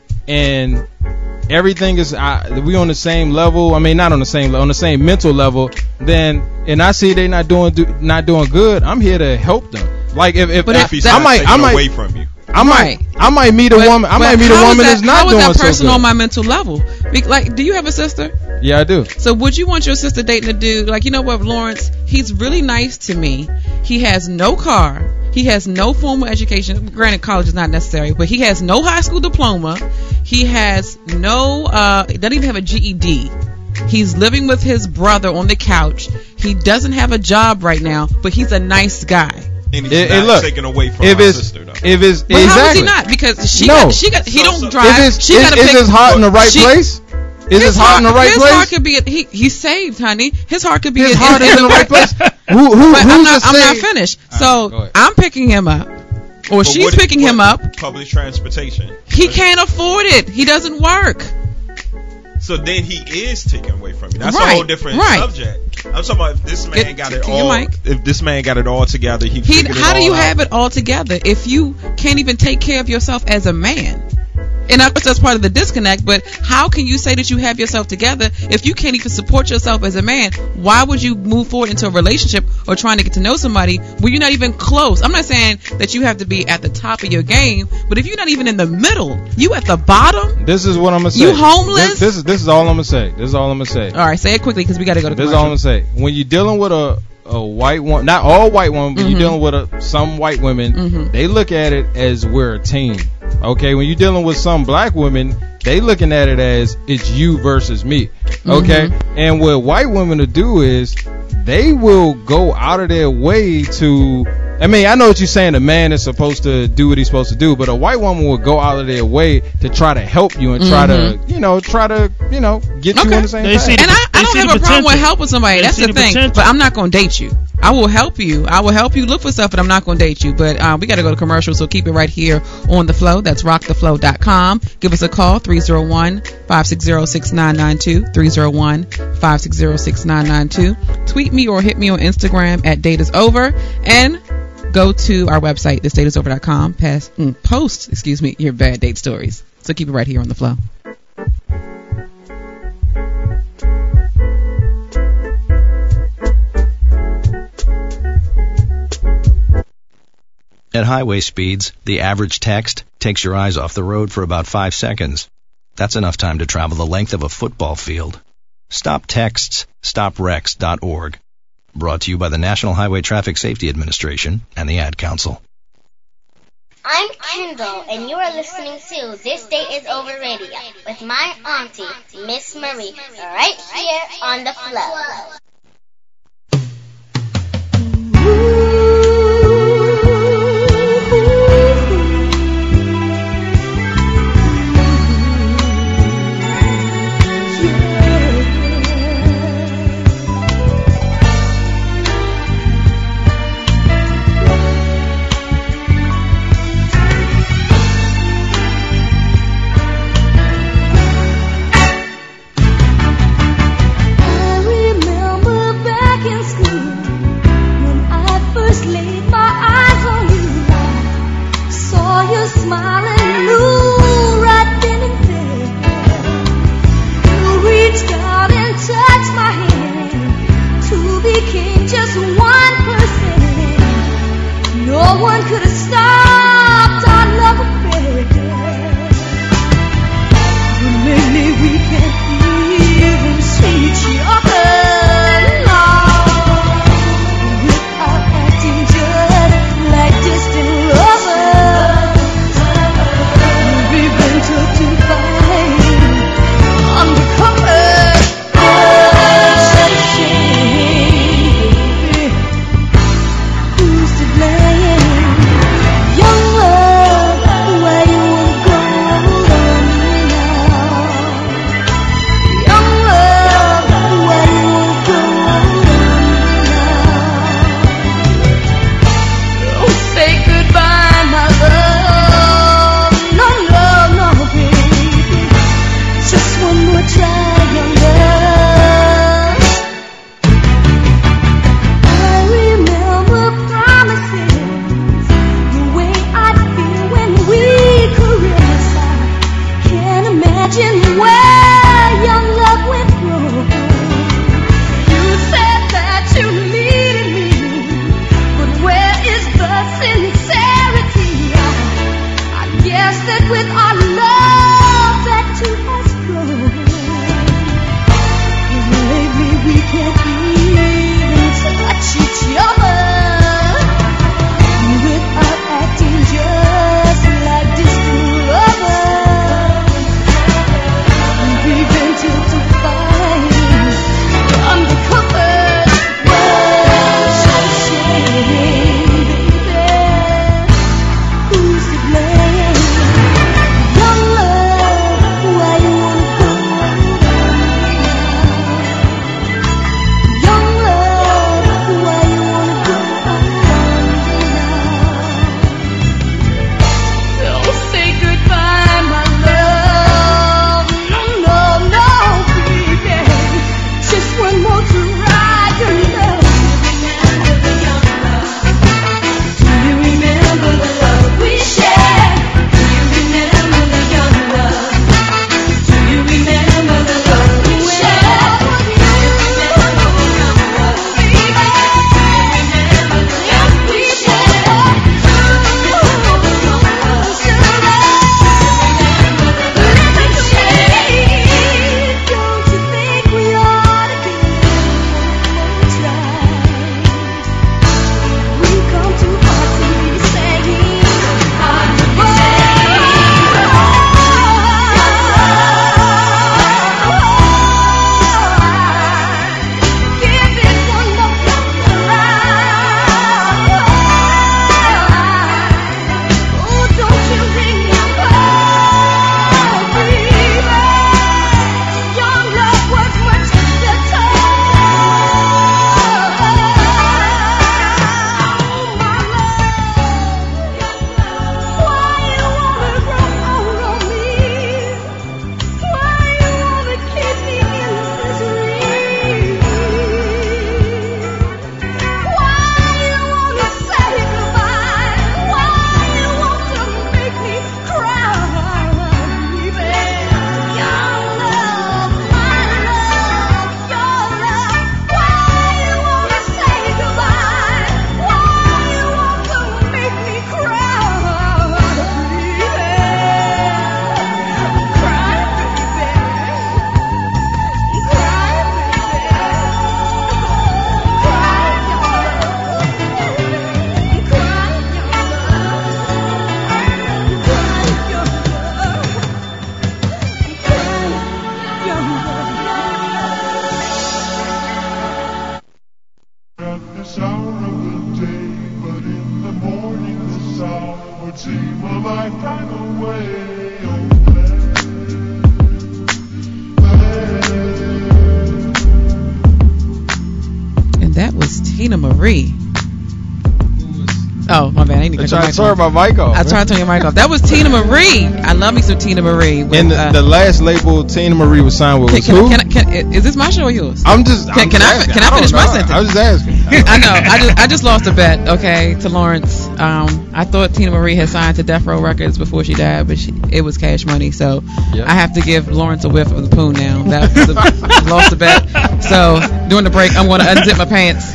and everything is we on the same level. I mean, not on the same level, on the same mental level. Then, and I see they not doing good. I'm here to help them. Like if he's I might away from you. I might meet a woman. I might meet a woman that's not doing so good. How is that person on my mental level? Like, do you have a sister? Yeah, I do. So would you want your sister dating a dude like, you know what, Lawrence? He's really nice to me. He has no car. He has no formal education. Granted, college is not necessary, but he has no high school diploma. He has no, doesn't even have a GED. He's living with his brother on the couch. He doesn't have a job right now, but he's a nice guy. And he's not taken away from my sister, though. But how is he not? Because he don't drive. Is his heart in the right place? Is his heart in the right place? His heart could be. He's saved, honey. His heart could be. His heart is in the right place. I'm not finished. So I'm picking him up, or she's picking him up. Public transportation. He can't afford it. He doesn't work. So then he is taken away from you. That's a whole different subject. I'm talking about if this man got it all. If this man got it all together, how do you have it all together if you can't even take care of yourself as a man? And I guess that's part of the disconnect, but how can you say that you have yourself together if you can't even support yourself as a man? Why would you move forward into a relationship or trying to get to know somebody where you're not even close? I'm not saying that you have to be at the top of your game, but if you're not even in the middle, you at the bottom. This is what I'm gonna say. You homeless? This is all I'm gonna say. This is all I'm gonna say. All right, say it quickly because we got to go to commercial. This is all I'm gonna say. When you're dealing with a white woman, not all white women, but you're dealing with some white women, they look at it as we're a team. Okay, when you're dealing with some black women, they looking at it as it's you versus me. Okay, and what white women will do is they will go out of their way to. I mean, I know what you're saying. A man is supposed to do what he's supposed to do, but a white woman will go out of their way to try to help you and try to get you on the same page. And I don't have a problem with helping somebody. That's the thing. But I'm not going to date you. I will help you. I will help you look for stuff, but I'm not going to date you. But we got to go to commercial, so keep it right here on The Flow. That's rocktheflow.com. Give us a call, 301-560-6992, 301-560-6992. Tweet me or hit me on Instagram at DateIsOver. And go to our website, thisdateIsOver.com. Post your bad date stories. So keep it right here on The Flow. At highway speeds, the average text takes your eyes off the road for about 5 seconds. That's enough time to travel the length of a football field. Stop texts, stopwrecks.org. Brought to you by the National Highway Traffic Safety Administration and the Ad Council. I'm Kendall, and you are listening to This Day Is Over Radio with my auntie, Miss Marie, right here on the Flow. would seem a lifetime away. And that was Tina Marie. Oh, my bad. I need to turn my mic off. I tried to turn your mic off. That was Tina Marie. I love me some Tina Marie. With, and the last label Tina Marie was signed with was who? Is this my show or yours? I'm just. Can I finish my sentence? I was just asking. I know. I just lost a bet. Okay, to Lawrence. I thought Tina Marie had signed to Death Row Records before she died, but it was Cash Money. So I have to give Lawrence a whiff of the poon now. That was lost the bet. So during the break, I'm going to unzip my pants.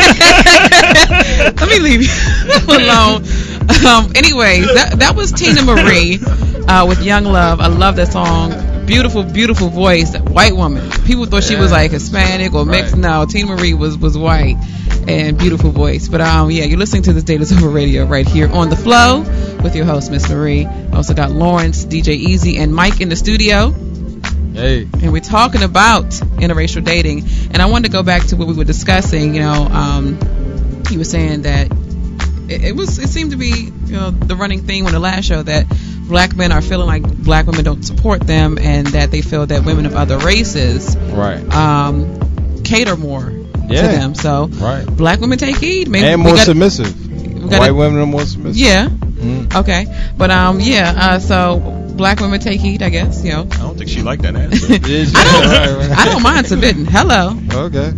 Let me leave you alone. Anyways, that was Tina Marie with Young Love. I love that song. Beautiful, beautiful voice. White woman. People thought she was like Hispanic or mixed. Right. No, Tina Marie was white and beautiful voice. But yeah, you're listening to This Data's Over Radio right here on The Flow with your host, Miss Marie. Also got Lawrence, DJ Easy, and Mike in the studio. Hey. And we're talking about interracial dating. And I wanted to go back to what we were discussing. You know, he was saying that it seemed to be, you know, the running theme on the last show that black men are feeling like black women don't support them, and that they feel that women of other races cater more to them. So black women take heed. Maybe and more submissive. White women are more submissive. Yeah. Okay. But so black women take heed, I guess. You know. I don't think she liked that answer. I don't mind submitting. Hello. Okay.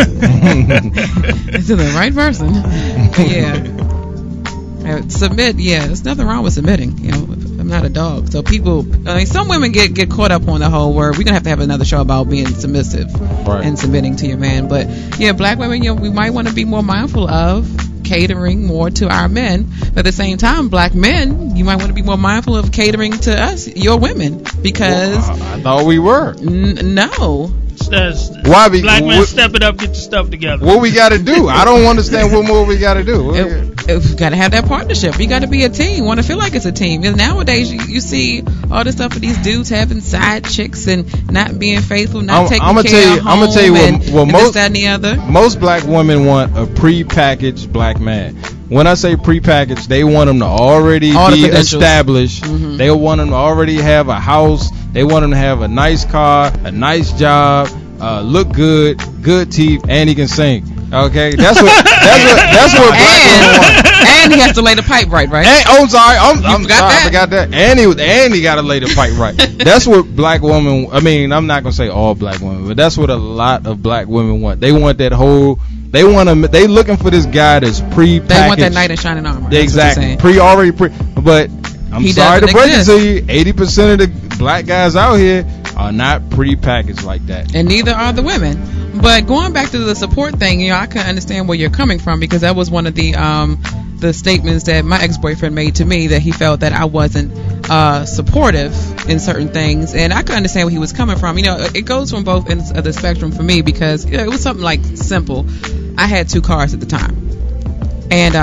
To the right person. Yeah. Submit, yeah. There's nothing wrong with submitting. You know, I'm not a dog. So people, I mean, some women get caught up on the whole word. We're gonna have to have another show about being submissive and submitting to your man. But yeah, black women, you know, we might want to be more mindful of catering more to our men. But at the same time, black men, you might want to be more mindful of catering to us, your women, because I thought we were. No. Why black men step it up, get your stuff together. What we got to do? I don't understand what more we got to do. We got to have that partnership. You got to be a team. Want to feel like it's a team. Because nowadays you see all this stuff with these dudes having side chicks and not being faithful, not taking care of home. I'm gonna tell you what most this, that, and the other. Most black women want a pre-packaged black man. When I say pre-packaged, they want them to already be established. Mm-hmm. They want them to already have a house. They want them to have a nice car, a nice job, look good, good teeth, and he can sing. Okay, that's what black women want. And he has to lay the pipe right? And, I'm sorry, I forgot that. And he got to lay the pipe right. That's what black women. I mean, I'm not gonna say all black women, but that's what a lot of black women want. They want that whole. They looking for this guy that's pre-packaged. They want that knight in shining armor. Exactly. But I'm sorry to break it to you, 80% of the black guys out here are not pre-packaged like that. And neither are the women. But going back to the support thing, you know, I can understand where you're coming from, because that was one of the statements that my ex-boyfriend made to me, that he felt that I wasn't supportive in certain things, and I could understand where he was coming from. You know, it goes from both ends of the spectrum for me, because you know, it was something like simple. I had 2 cars at the time, and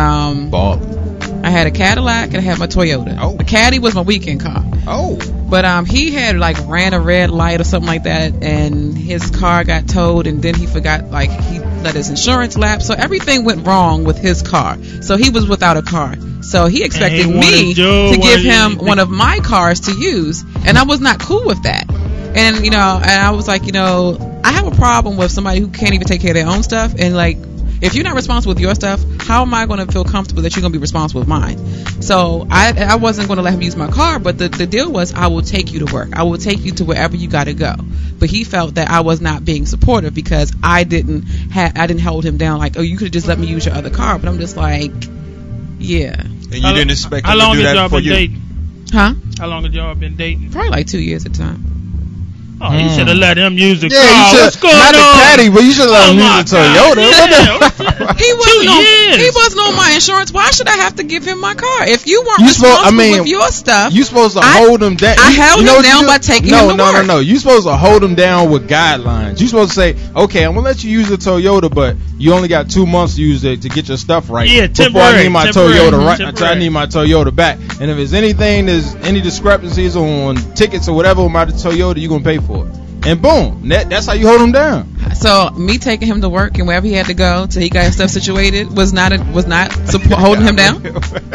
I had a Cadillac and I had my Toyota. Oh. The Caddy was my weekend car. Oh. But he had like ran a red light or something like that, and his car got towed, and then he forgot, like he let his insurance lapse, so everything went wrong with his car. So he was without a car. So he expected me to give him one of my cars to use, and I was not cool with that. And you know, and I was like, you know, I have a problem with somebody who can't even take care of their own stuff, and like, if you're not responsible with your stuff, how am I going to feel comfortable that you're going to be responsible with mine? So I wasn't going to let him use my car, but the deal was, I will take you to work. I will take you to wherever you got to go. But he felt that I was not being supportive because I didn't hold him down like, oh, you could have just let me use your other car. But I'm just like, yeah. And you didn't expect him to do that for you? Dating? Huh? How long had y'all been dating? Probably like 2 years at a time. Oh, you should have let him use the car. What's going on? Not the Caddy, but you should have let him use the Toyota. Yeah. He wasn't on my insurance. Why should I have to give him my car? If you weren't responsible with your stuff, you supposed to hold him down. I held him down by taking him to work. No. You supposed to hold him down with guidelines. You supposed to say, okay, I'm gonna let you use the Toyota, but you only got 2 months to use it to get your stuff right. Yeah, before I need my Toyota right. Until I need my Toyota back. And if there's there's any discrepancies on tickets or whatever with my Toyota, you're gonna pay for it. And boom, that's how you hold him down. So me taking him to work and wherever he had to go till he got his stuff situated was not holding him down.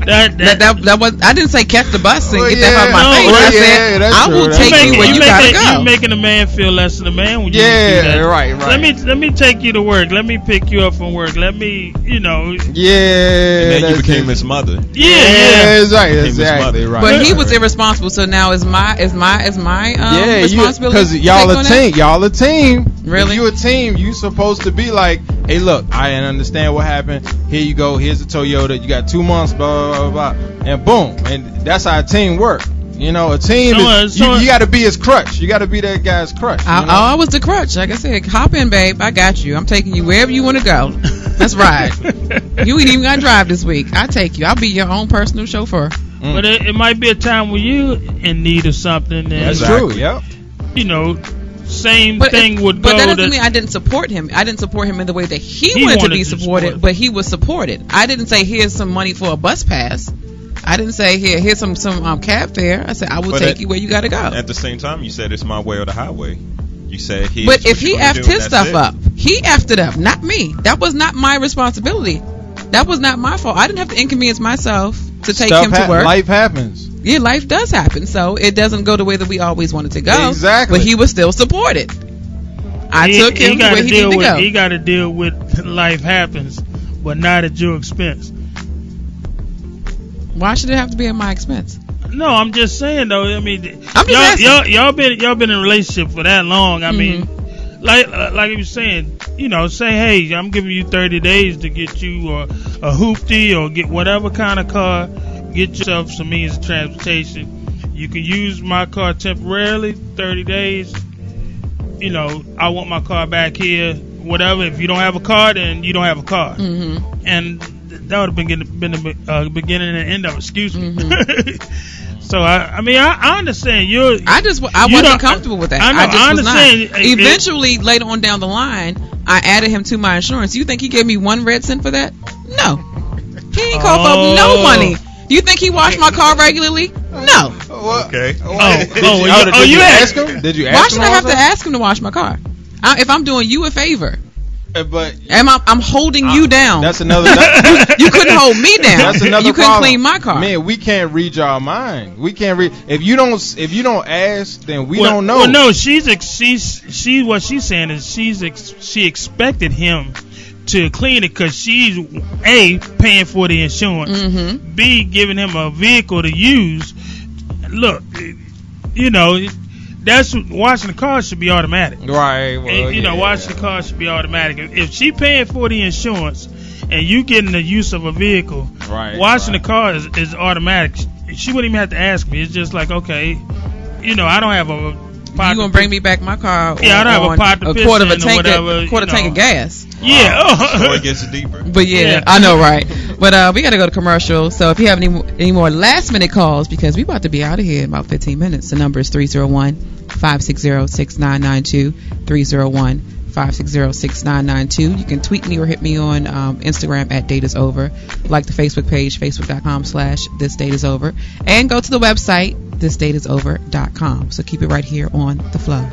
That was. I didn't say catch the bus and get that out of my face. Well, I said I will take you where you gotta go. You're making a man feel less than a man when you do that. Right. Let me take you to work. Let me pick you up from work. Let me, Yeah. And then you became his mother. Yeah. That's right. Exactly right. But he was irresponsible. So now is my responsibility. Because y'all a team. Really? If you a team, you supposed to be like, hey, look, I understand what happened. Here you go. Here's a Toyota. You got 2 months. Blah blah blah. And boom. And that's how a team works. You know, a team is you got to be his crutch. You got to be that guy's crutch. I was the crutch. Like I said, hop in, babe. I got you. I'm taking you wherever you want to go. That's right. You ain't even got to drive this week. I take you. I'll be your own personal chauffeur. But it might be a time when you in need of something. And that's true. Yep. You know, thing would go. But that doesn't mean I didn't support him. I didn't support him in the way that he wanted to be supported, but he was supported. I didn't say here's some money for a bus pass. I didn't say here's some cab fare. I said I will take you where you got to go. At the same time, you said it's my way or the highway. You said he. But if he effed his stuff up, he effed it up, not me. That was not my responsibility. That was not my fault. I didn't have to inconvenience myself to take him to work. Life happens. Yeah, life does happen. So it doesn't go the way that we always wanted to go. Exactly. But he was still supported. I took him to where he needed to go. He got to deal with life happens, but not at your expense. Why should it have to be at my expense? No, I'm just saying though. I mean, y'all been in a relationship for that long. I mean, like you were saying, you know, say, hey, I'm giving you 30 days to get you a hoopty or get whatever kind of car. Get yourself some means of transportation. You can use my car temporarily, 30 days. You know, I want my car back here. Whatever. If you don't have a car, then you don't have a car. Mm-hmm. And that would have been the beginning and end of it. Excuse me. Mm-hmm. So I mean, I understand I wasn't comfortable with that. I know. I understand. Was not. Eventually, later on down the line, I added him to my insurance. You think he gave me 1 red cent for that? No. He ain't called for no money. You think he washed my car regularly? No. Okay. Did you ask him? Did you ask him? Why should I have to ask him to wash my car? If I'm doing you a favor. But I'm holding you down. That's another. You couldn't hold me down. That's another. You couldn't clean my car. Man, we can't read y'all mind. We can't read. If you don't ask, then we don't know. Well, no, what she's saying is she expected him to clean it because she's A, paying for the insurance, mm-hmm. B, giving him a vehicle to use. Look, you know. That's washing the car should be automatic, right? Well, and, washing the car should be automatic. If she paying for the insurance and you getting the use of a vehicle, right? Washing the car is automatic. She wouldn't even have to ask me. It's just like, okay, I don't have a pot. You gonna bring me back my car? Yeah, I don't have a pot to piss quarter of a in tank, or whatever, quarter tank of gas. Yeah, so it gets deeper. But yeah, I know, right? But we got to go to commercial. So if you have any more last minute calls, because we about to be out of here in about 15 minutes. The number is 301-560-6992. 301-560-6992. You can tweet me or hit me on Instagram at @dateisover. Like the Facebook page, facebook.com/thisdateisover, and go to the website thisdateisover.com. So keep it right here on The Flow.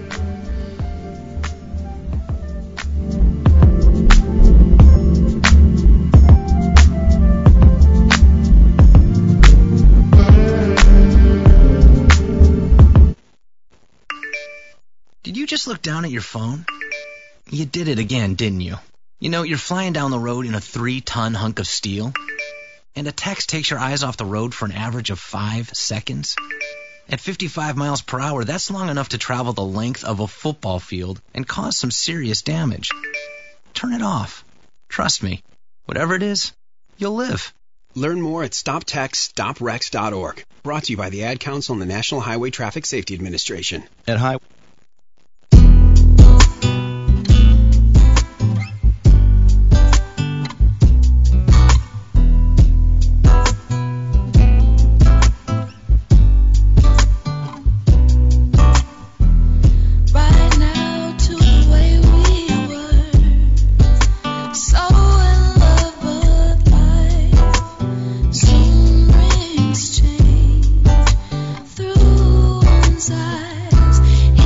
Did you just look down at your phone? You did it again, didn't you? You know, you're flying down the road in a 3-ton hunk of steel, and a text takes your eyes off the road for an average of 5 seconds. At 55 miles per hour, that's long enough to travel the length of a football field and cause some serious damage. Turn it off. Trust me, whatever it is, you'll live. Learn more at StopTextStopWrecks.org. Brought to you by the Ad Council and the National Highway Traffic Safety Administration. At eyes.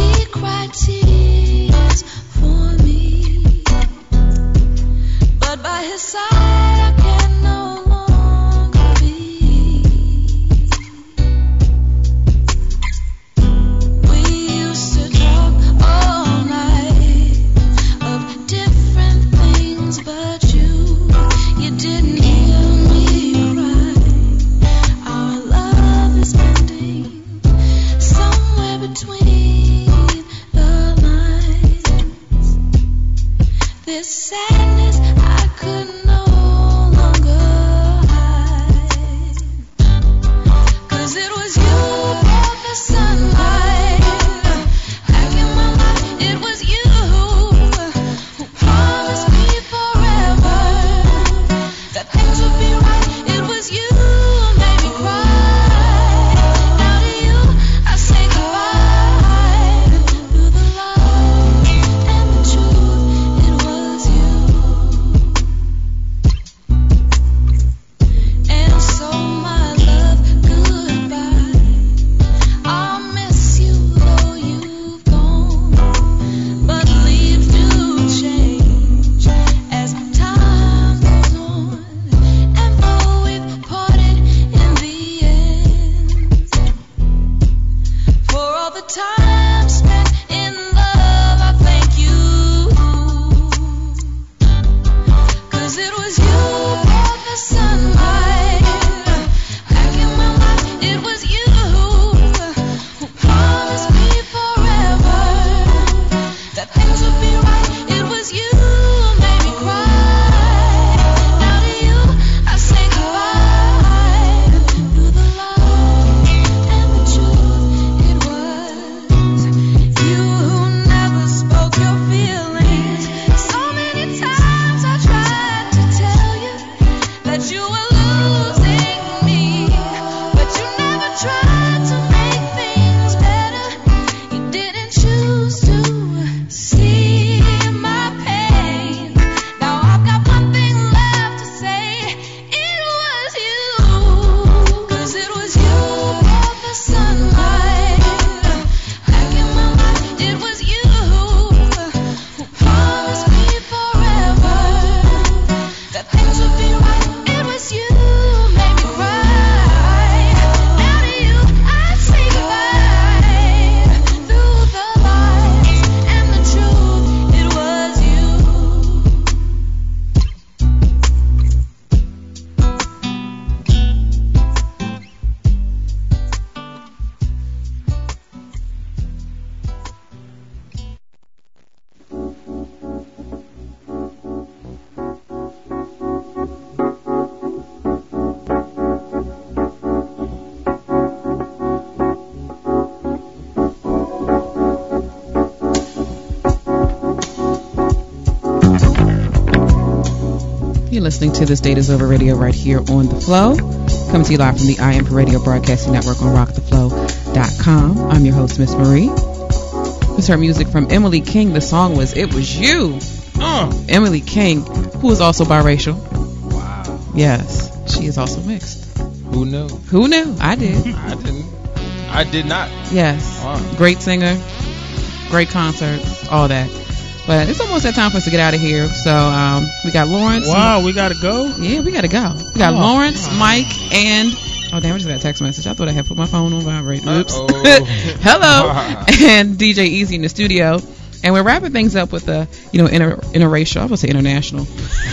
listening to This Date Is Over Radio right here on The Flow. Coming to you live from the I Am Radio Broadcasting Network on rocktheflow.com. I'm your host, Miss Marie. This is her music from Emily King. The song was It Was You. Emily King, who is also biracial. Wow. Yes, she is also mixed. Who knew? Who knew? I did. I didn't. I did not. Yes. Wow. Great singer, great concerts, all that. But it's almost that time for us to get out of here. So we got Lawrence. Wow, we got to go? Yeah, we got to go. We got Lawrence, Mike, and... Oh, damn, I just got a text message. I thought I had put my phone on vibrate. Oops. Hello. And DJ Easy in the studio. And we're wrapping things up with the, interracial. I was say international.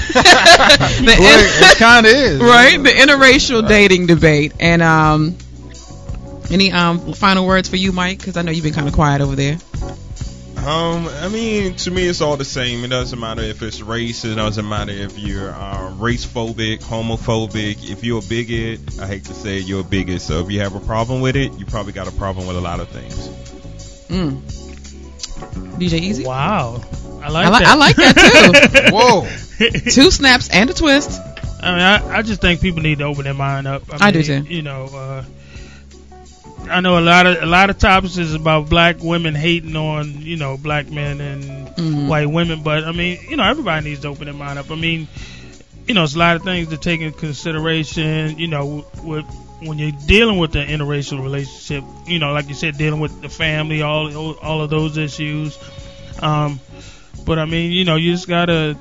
It kind of is. Right? The interracial dating debate. And any final words for you, Mike? Because I know you've been kind of quiet over there. I mean, to me, it's all the same. It doesn't matter if it's race. It doesn't matter if you're race phobic, homophobic. If you're a bigot, I hate to say it, you're a bigot. So if you have a problem with it, you probably got a problem with a lot of things. DJ Easy? Wow. I like that too. Whoa. 2 snaps and a twist. I mean, I just think people need to open their mind up. I do too. I know a lot of topics is about black women hating on, black men and white women, but I mean, everybody needs to open their mind up. I mean, it's a lot of things to take into consideration, when you're dealing with the interracial relationship, like you said, dealing with the family, all of those issues. But I mean, you just gotta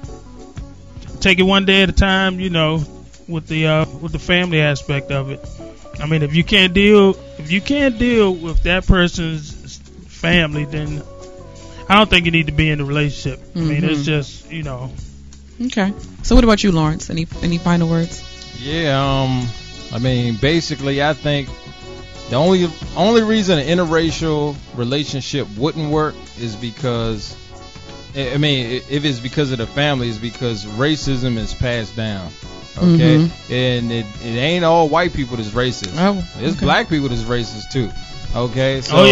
take it one day at a time, with the family aspect of it. I mean, if you can't deal with that person's family, then I don't think you need to be in the relationship. I mean, it's just, Okay. So what about you, Lawrence? Any final words? Yeah, I mean, basically, I think the only reason an interracial relationship wouldn't work is because, I mean, if it's because of the family, is because racism is passed down. Okay, and it ain't all white people that's racist. It's black people that's racist too. Okay, so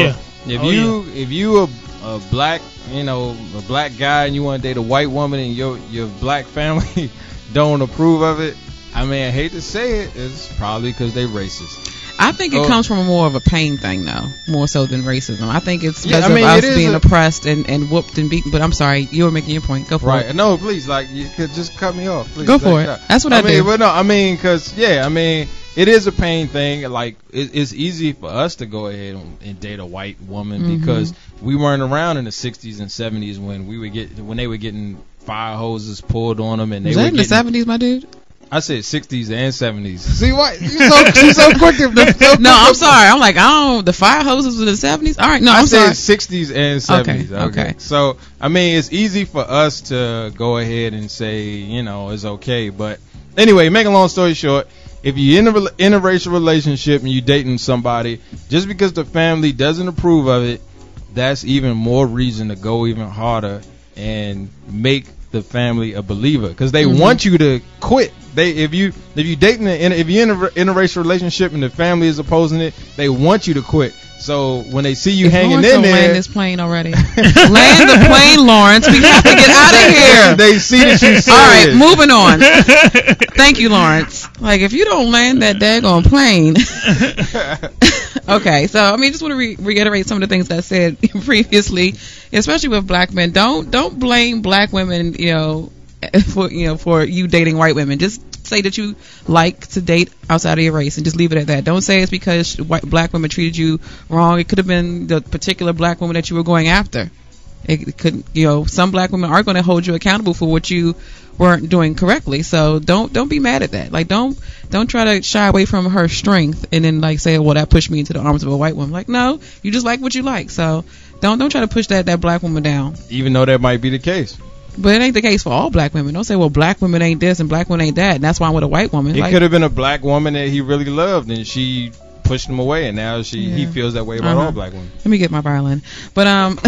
if you a black, a black guy and you want to date a white woman and your black family don't approve of it, I mean, I hate to say it, it's probably because they racist. I think it comes from more of a pain thing, though, more so than racism. I think it's because of us being oppressed and whooped and beaten. But I'm sorry, you were making your point. Go for it. No, please, you could just cut me off. Please. Go for it. That's what I do. Well, no, I mean, because, it is a pain thing. Like, it's easy for us to go ahead and date a white woman because we weren't around in the 60s and 70s when they were getting fire hoses pulled on them. And they was that in the 70s, my dude? I said 60s and 70s. See what? You're so quick to... No, I'm sorry. I'm like, the fire hoses were the 70s? All right, no, I'm sorry. I said 60s and 70s. Okay. So, I mean, it's easy for us to go ahead and say, it's okay. But anyway, make a long story short, if you're in a interracial relationship and you're dating somebody, just because the family doesn't approve of it, that's even more reason to go even harder and make the family a believer, because they want you to quit. If you're in a interracial relationship and the family is opposing it, they want you to quit. So when they see you hanging in there, land this plane already. Land the plane, Lawrence. We have to get out of here. They see that you're serious. All right, moving on. Thank you, Lawrence. Like, if you don't land that daggone plane. Okay, so I mean, just want to reiterate some of the things I said previously, especially with black men. Don't blame black women, for you dating white women. Just say that you like to date outside of your race and just leave it at that. Don't say it's because black women treated you wrong. It could have been the particular black woman that you were going after. It could, some black women are going to hold you accountable for what you weren't doing correctly. So don't be mad at that. Like, don't try to shy away from her strength and then say, well, that pushed me into the arms of a white woman. Like, no, you just like what you like. So don't try to push that black woman down. Even though that might be the case. But it ain't the case for all black women. Don't say, well, black women ain't this and black women ain't that, and that's why I'm with a white woman. It could have been a black woman that he really loved, and she pushed him away, and now he feels that way about all black women. Let me get my violin. But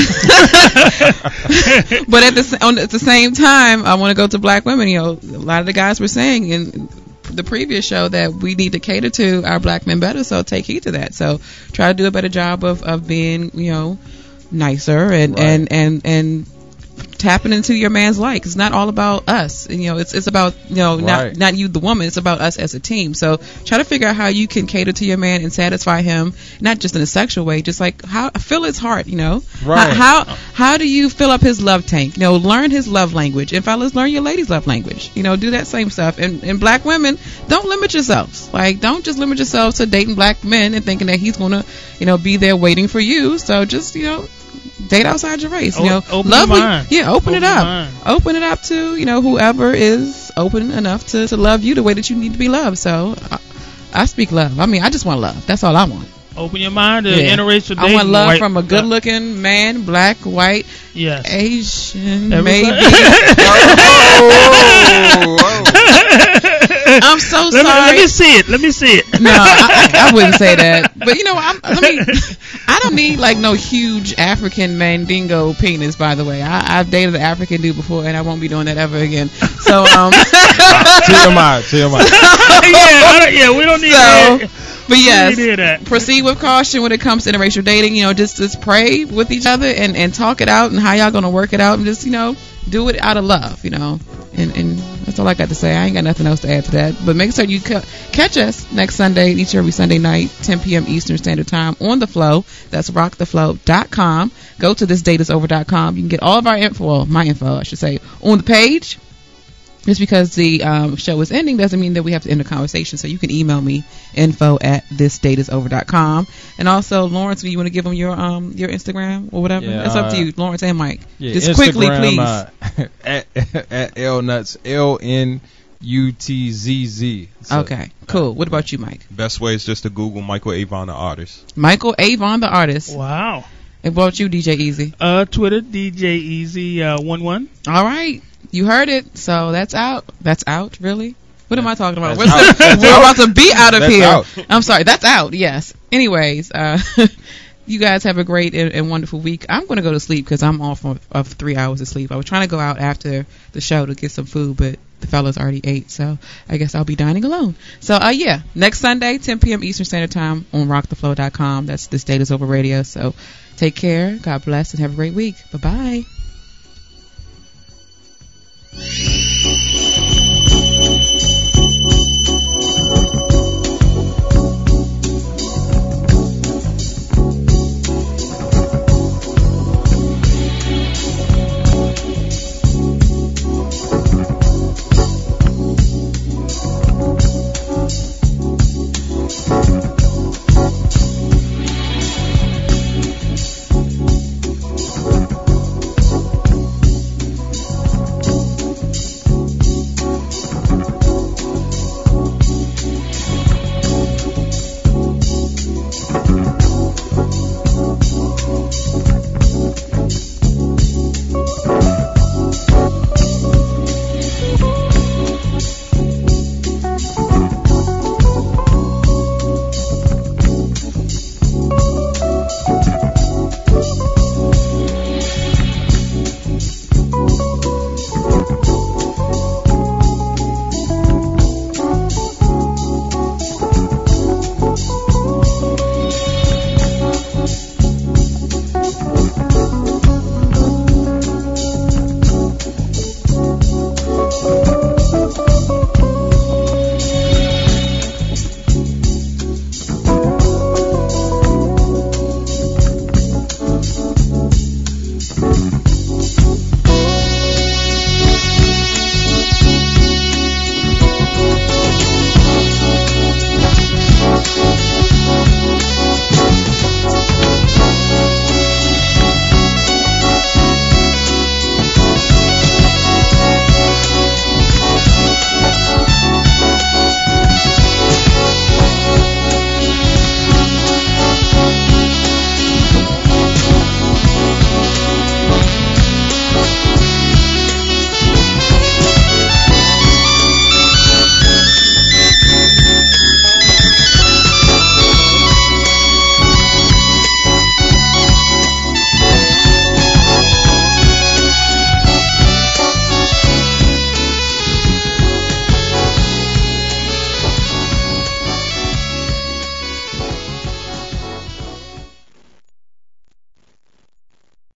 but at the same time, I want to go to black women. A lot of the guys were saying in the previous show that we need to cater to our black men better, so take heed to that. So try to do a better job of being, nicer and tapping into your man's life. It's not all about us. It's about, not you, the woman. It's about us as a team. So try to figure out how you can cater to your man and satisfy him, not just in a sexual way, just like fill his heart, Right. How do you fill up his love tank? Learn his love language. And fellas, learn your lady's love language. Do that same stuff. And black women, don't limit yourselves. Like, don't just limit yourselves to dating black men and thinking that he's going to, be there waiting for you. So just, date outside your race. Open your mind. Yeah, open it up. Open it up to, whoever is open enough to love you the way that you need to be loved. So I speak love. I mean, I just want love. That's all I want. Open your mind to interracial dating. I want love from a good-looking man, black, white, Asian, maybe. I'm so sorry. Let me see it. No, I wouldn't say that. But I don't need like no huge African mandingo penis. By the way, I've dated an African dude before, and I won't be doing that ever again. So TMI. Yeah, we don't need that. But yes, proceed with caution when it comes to interracial dating. Just pray with each other and talk it out and how y'all gonna work it out, and just do it out of love. And that's all I got to say. I ain't got nothing else to add to that. But make sure you catch us next Sunday, each every Sunday night, 10 p.m. Eastern Standard Time on The Flow. That's rocktheflow.com. Go to thisdateisover.com. You can get all of our info, my info, I should say, on the page. Just because the show is ending doesn't mean that we have to end the conversation. So you can email me, info@thisdateisover.com. And also, Lawrence, you want to give them your Instagram or whatever? Yeah, it's up to you, Lawrence and Mike. Yeah, just Instagram, quickly, please. At LNuts, LNUTZZ. So, okay, cool. What about you, Mike? Best way is just to Google Michael Avon, the artist. Michael Avon, the artist. Wow. And what about you, DJ Easy? Twitter, DJ Easy 11. All right. You heard it. So that's out. That's out, really? What am I talking about? We're about to be out of here. Out. I'm sorry. That's out, yes. Anyways, you guys have a great and wonderful week. I'm going to go to sleep because I'm off of 3 hours of sleep. I was trying to go out after the show to get some food, but the fellas already ate, so I guess I'll be dining alone. So, next Sunday, 10 p.m. Eastern Standard Time on rocktheflow.com. That's This Date Is Over Radio. So take care. God bless and have a great week. Bye-bye.